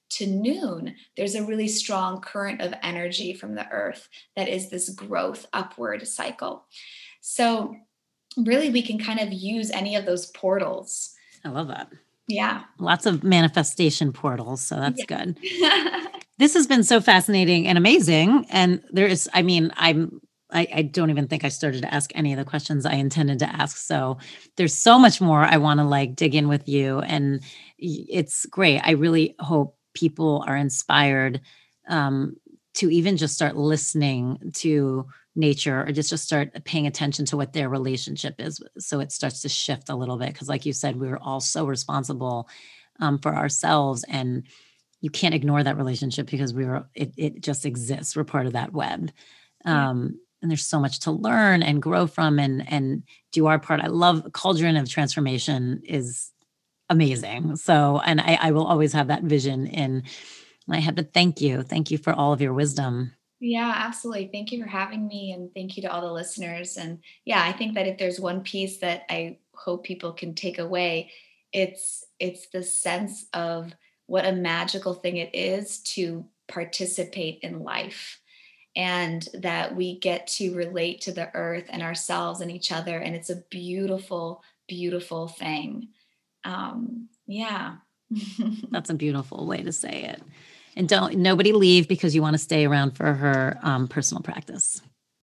to noon, there's a really strong current of energy from the earth that is this growth upward cycle. So really, we can kind of use any of those portals. I love that. Yeah. Lots of manifestation portals. So that's good. Yeah. This has been so fascinating and amazing. And there is, I mean, I don't even think I started to ask any of the questions I intended to ask. So there's so much more I want to like dig in with you. And it's great. I really hope people are inspired to even just start listening to nature, or just start paying attention to what their relationship is. So it starts to shift a little bit. Cause like you said, we were all so responsible for ourselves, and you can't ignore that relationship because it just exists. We're part of that web. And there's so much to learn and grow from and do our part. I love Cauldron of Transformation is amazing. So, and I will always have that vision in. I have to thank you. Thank you for all of your wisdom. Yeah, absolutely. Thank you for having me, and thank you to all the listeners. And yeah, I think that if there's one piece that I hope people can take away, it's the sense of what a magical thing it is to participate in life, and that we get to relate to the earth and ourselves and each other, and it's a beautiful, beautiful thing. Yeah. That's a beautiful way to say it. And nobody leave because you want to stay around for her personal practice.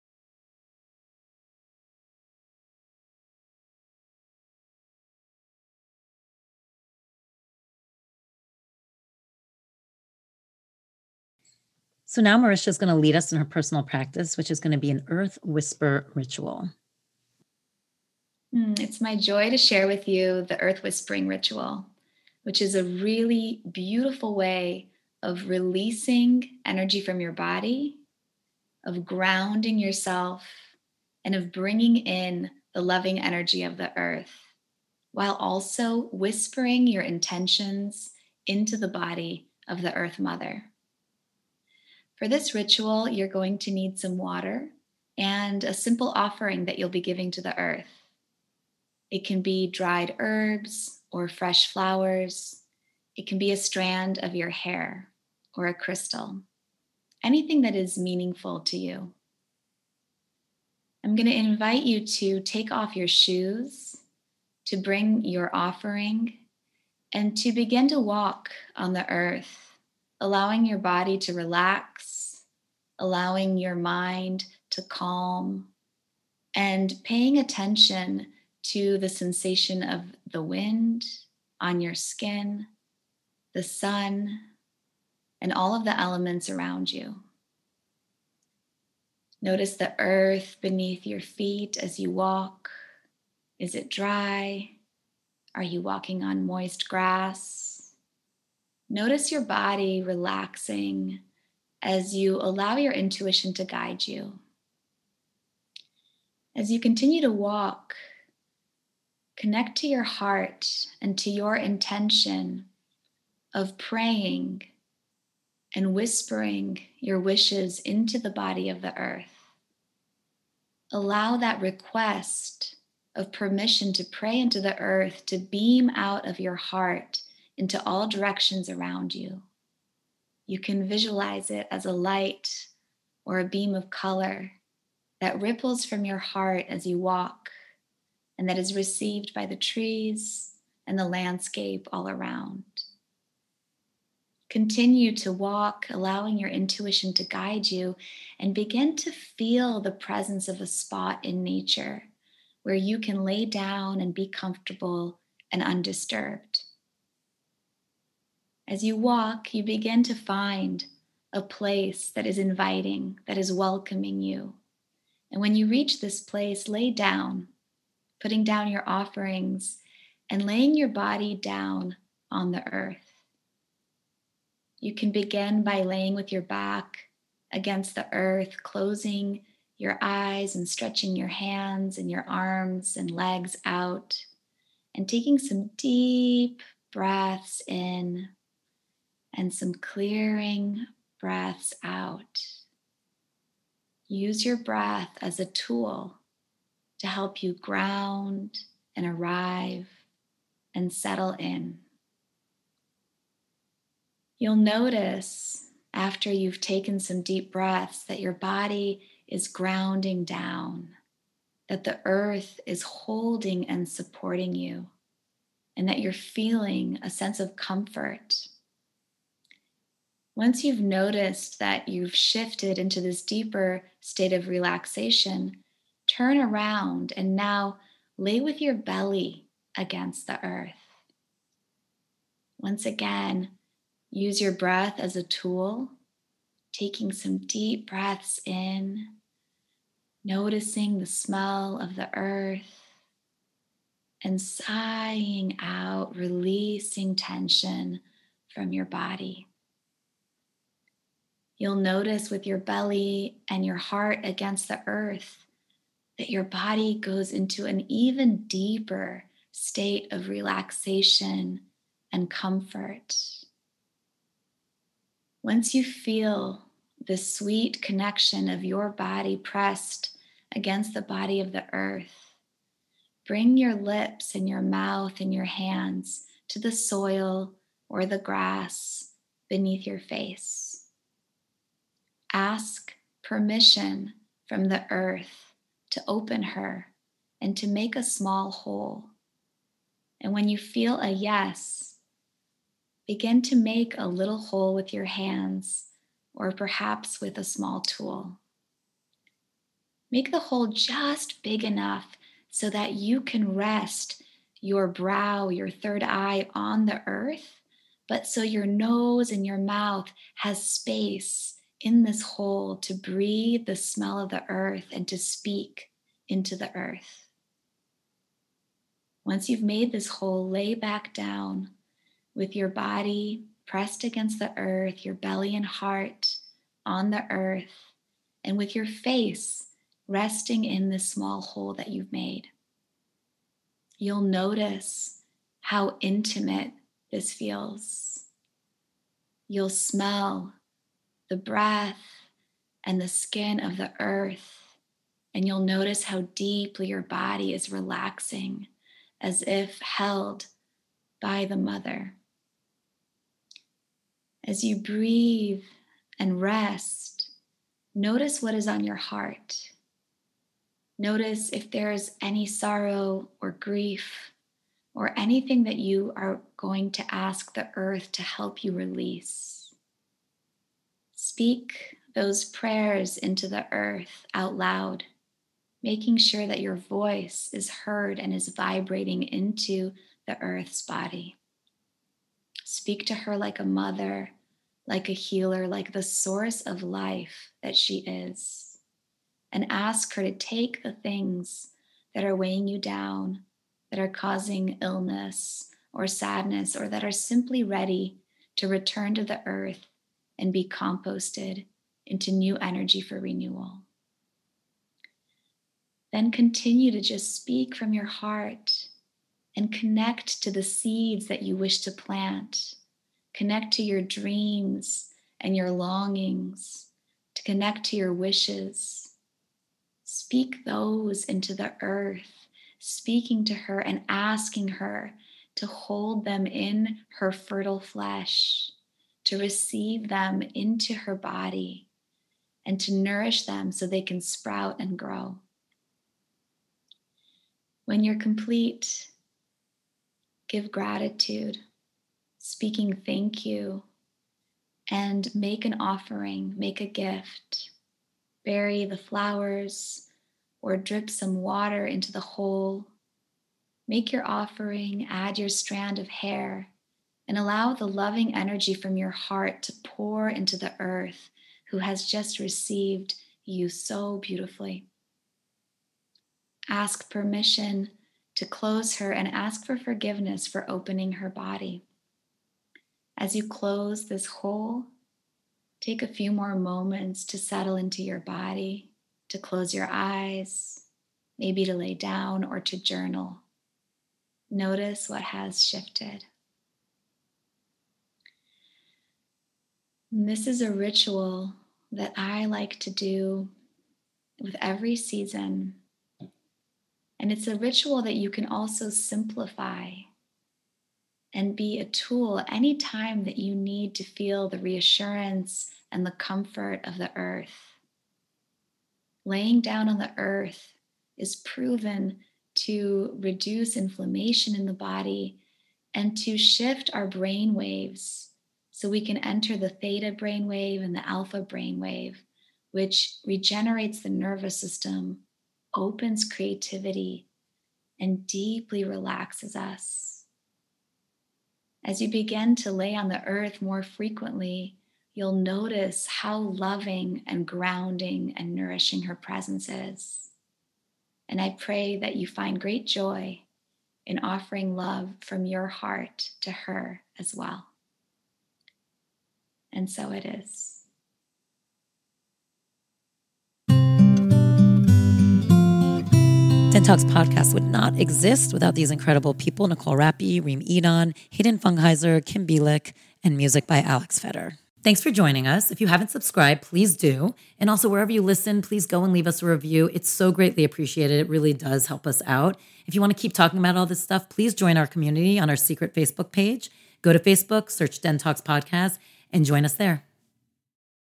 So now Marisha is going to lead us in her personal practice, which is going to be an Earth Whisper ritual. It's my joy to share with you the Earth Whispering ritual, which is a really beautiful way of releasing energy from your body, of grounding yourself, and of bringing in the loving energy of the earth, while also whispering your intentions into the body of the Earth Mother. For this ritual, you're going to need some water and a simple offering that you'll be giving to the earth. It can be dried herbs or fresh flowers. It can be a strand of your hair or a crystal, anything that is meaningful to you. I'm going to invite you to take off your shoes, to bring your offering, and to begin to walk on the earth, allowing your body to relax, allowing your mind to calm, and paying attention to the sensation of the wind on your skin, the sun, and all of the elements around you. Notice the earth beneath your feet as you walk. Is it dry? Are you walking on moist grass? Notice your body relaxing as you allow your intuition to guide you. As you continue to walk, connect to your heart and to your intention of praying and whispering your wishes into the body of the earth. Allow that request of permission to pray into the earth to beam out of your heart into all directions around you. You can visualize it as a light or a beam of color that ripples from your heart as you walk, and that is received by the trees and the landscape all around. Continue to walk, allowing your intuition to guide you, and begin to feel the presence of a spot in nature where you can lay down and be comfortable and undisturbed. As you walk, you begin to find a place that is inviting, that is welcoming you. And when you reach this place, lay down, putting down your offerings and laying your body down on the earth. You can begin by laying with your back against the earth, closing your eyes and stretching your hands and your arms and legs out, and taking some deep breaths in and some clearing breaths out. Use your breath as a tool to help you ground and arrive and settle in. You'll notice after you've taken some deep breaths that your body is grounding down, that the earth is holding and supporting you, and that you're feeling a sense of comfort. Once you've noticed that you've shifted into this deeper state of relaxation, turn around and now lay with your belly against the earth. Once again, use your breath as a tool, taking some deep breaths in, noticing the smell of the earth, and sighing out, releasing tension from your body. You'll notice with your belly and your heart against the earth that your body goes into an even deeper state of relaxation and comfort. Once you feel the sweet connection of your body pressed against the body of the earth, bring your lips and your mouth and your hands to the soil or the grass beneath your face. Ask permission from the earth to open her and to make a small hole. And when you feel a yes, begin to make a little hole with your hands or perhaps with a small tool. Make the hole just big enough so that you can rest your brow, your third eye on the earth, but so your nose and your mouth has space in this hole to breathe the smell of the earth and to speak into the earth. Once you've made this hole, lay back down with your body pressed against the earth, your belly and heart on the earth, and with your face resting in this small hole that you've made. You'll notice how intimate this feels. You'll smell the breath and the skin of the earth, and you'll notice how deeply your body is relaxing as if held by the mother. As you breathe and rest, notice what is on your heart. Notice if there's any sorrow or grief or anything that you are going to ask the earth to help you release. Speak those prayers into the earth out loud, making sure that your voice is heard and is vibrating into the earth's body. Speak to her like a mother, like a healer, like the source of life that she is. And ask her to take the things that are weighing you down, that are causing illness or sadness, or that are simply ready to return to the earth and be composted into new energy for renewal. Then continue to just speak from your heart and connect to the seeds that you wish to plant. Connect to your dreams and your longings, to connect to your wishes. Speak those into the earth, speaking to her and asking her to hold them in her fertile flesh, to receive them into her body, and to nourish them so they can sprout and grow. When you're complete, give gratitude, speaking thank you, and make an offering, make a gift. Bury the flowers or drip some water into the hole. Make your offering, add your strand of hair, and allow the loving energy from your heart to pour into the earth who has just received you so beautifully. Ask permission to close her and ask for forgiveness for opening her body. As you close this hole, take a few more moments to settle into your body, to close your eyes, maybe to lay down or to journal. Notice what has shifted. And this is a ritual that I like to do with every season. And it's a ritual that you can also simplify. and be a tool anytime that you need to feel the reassurance and the comfort of the earth. Laying down on the earth is proven to reduce inflammation in the body and to shift our brain waves so we can enter the theta brainwave and the alpha brainwave, which regenerates the nervous system, opens creativity, and deeply relaxes us. As you begin to lay on the earth more frequently, you'll notice how loving and grounding and nourishing her presence is. And I pray that you find great joy in offering love from your heart to her as well. And so it is. Den Talks podcast would not exist without these incredible people: Nicole Rappi, Reem Edon, Hayden Fungheiser, Kim Bielik, and music by Alex Feder. Thanks for joining us. If you haven't subscribed, please do. And also, wherever you listen, please go and leave us a review. It's so greatly appreciated. It really does help us out. If you want to keep talking about all this stuff, please join our community on our secret Facebook page. Go to Facebook, search Den Talks Podcast, and join us there.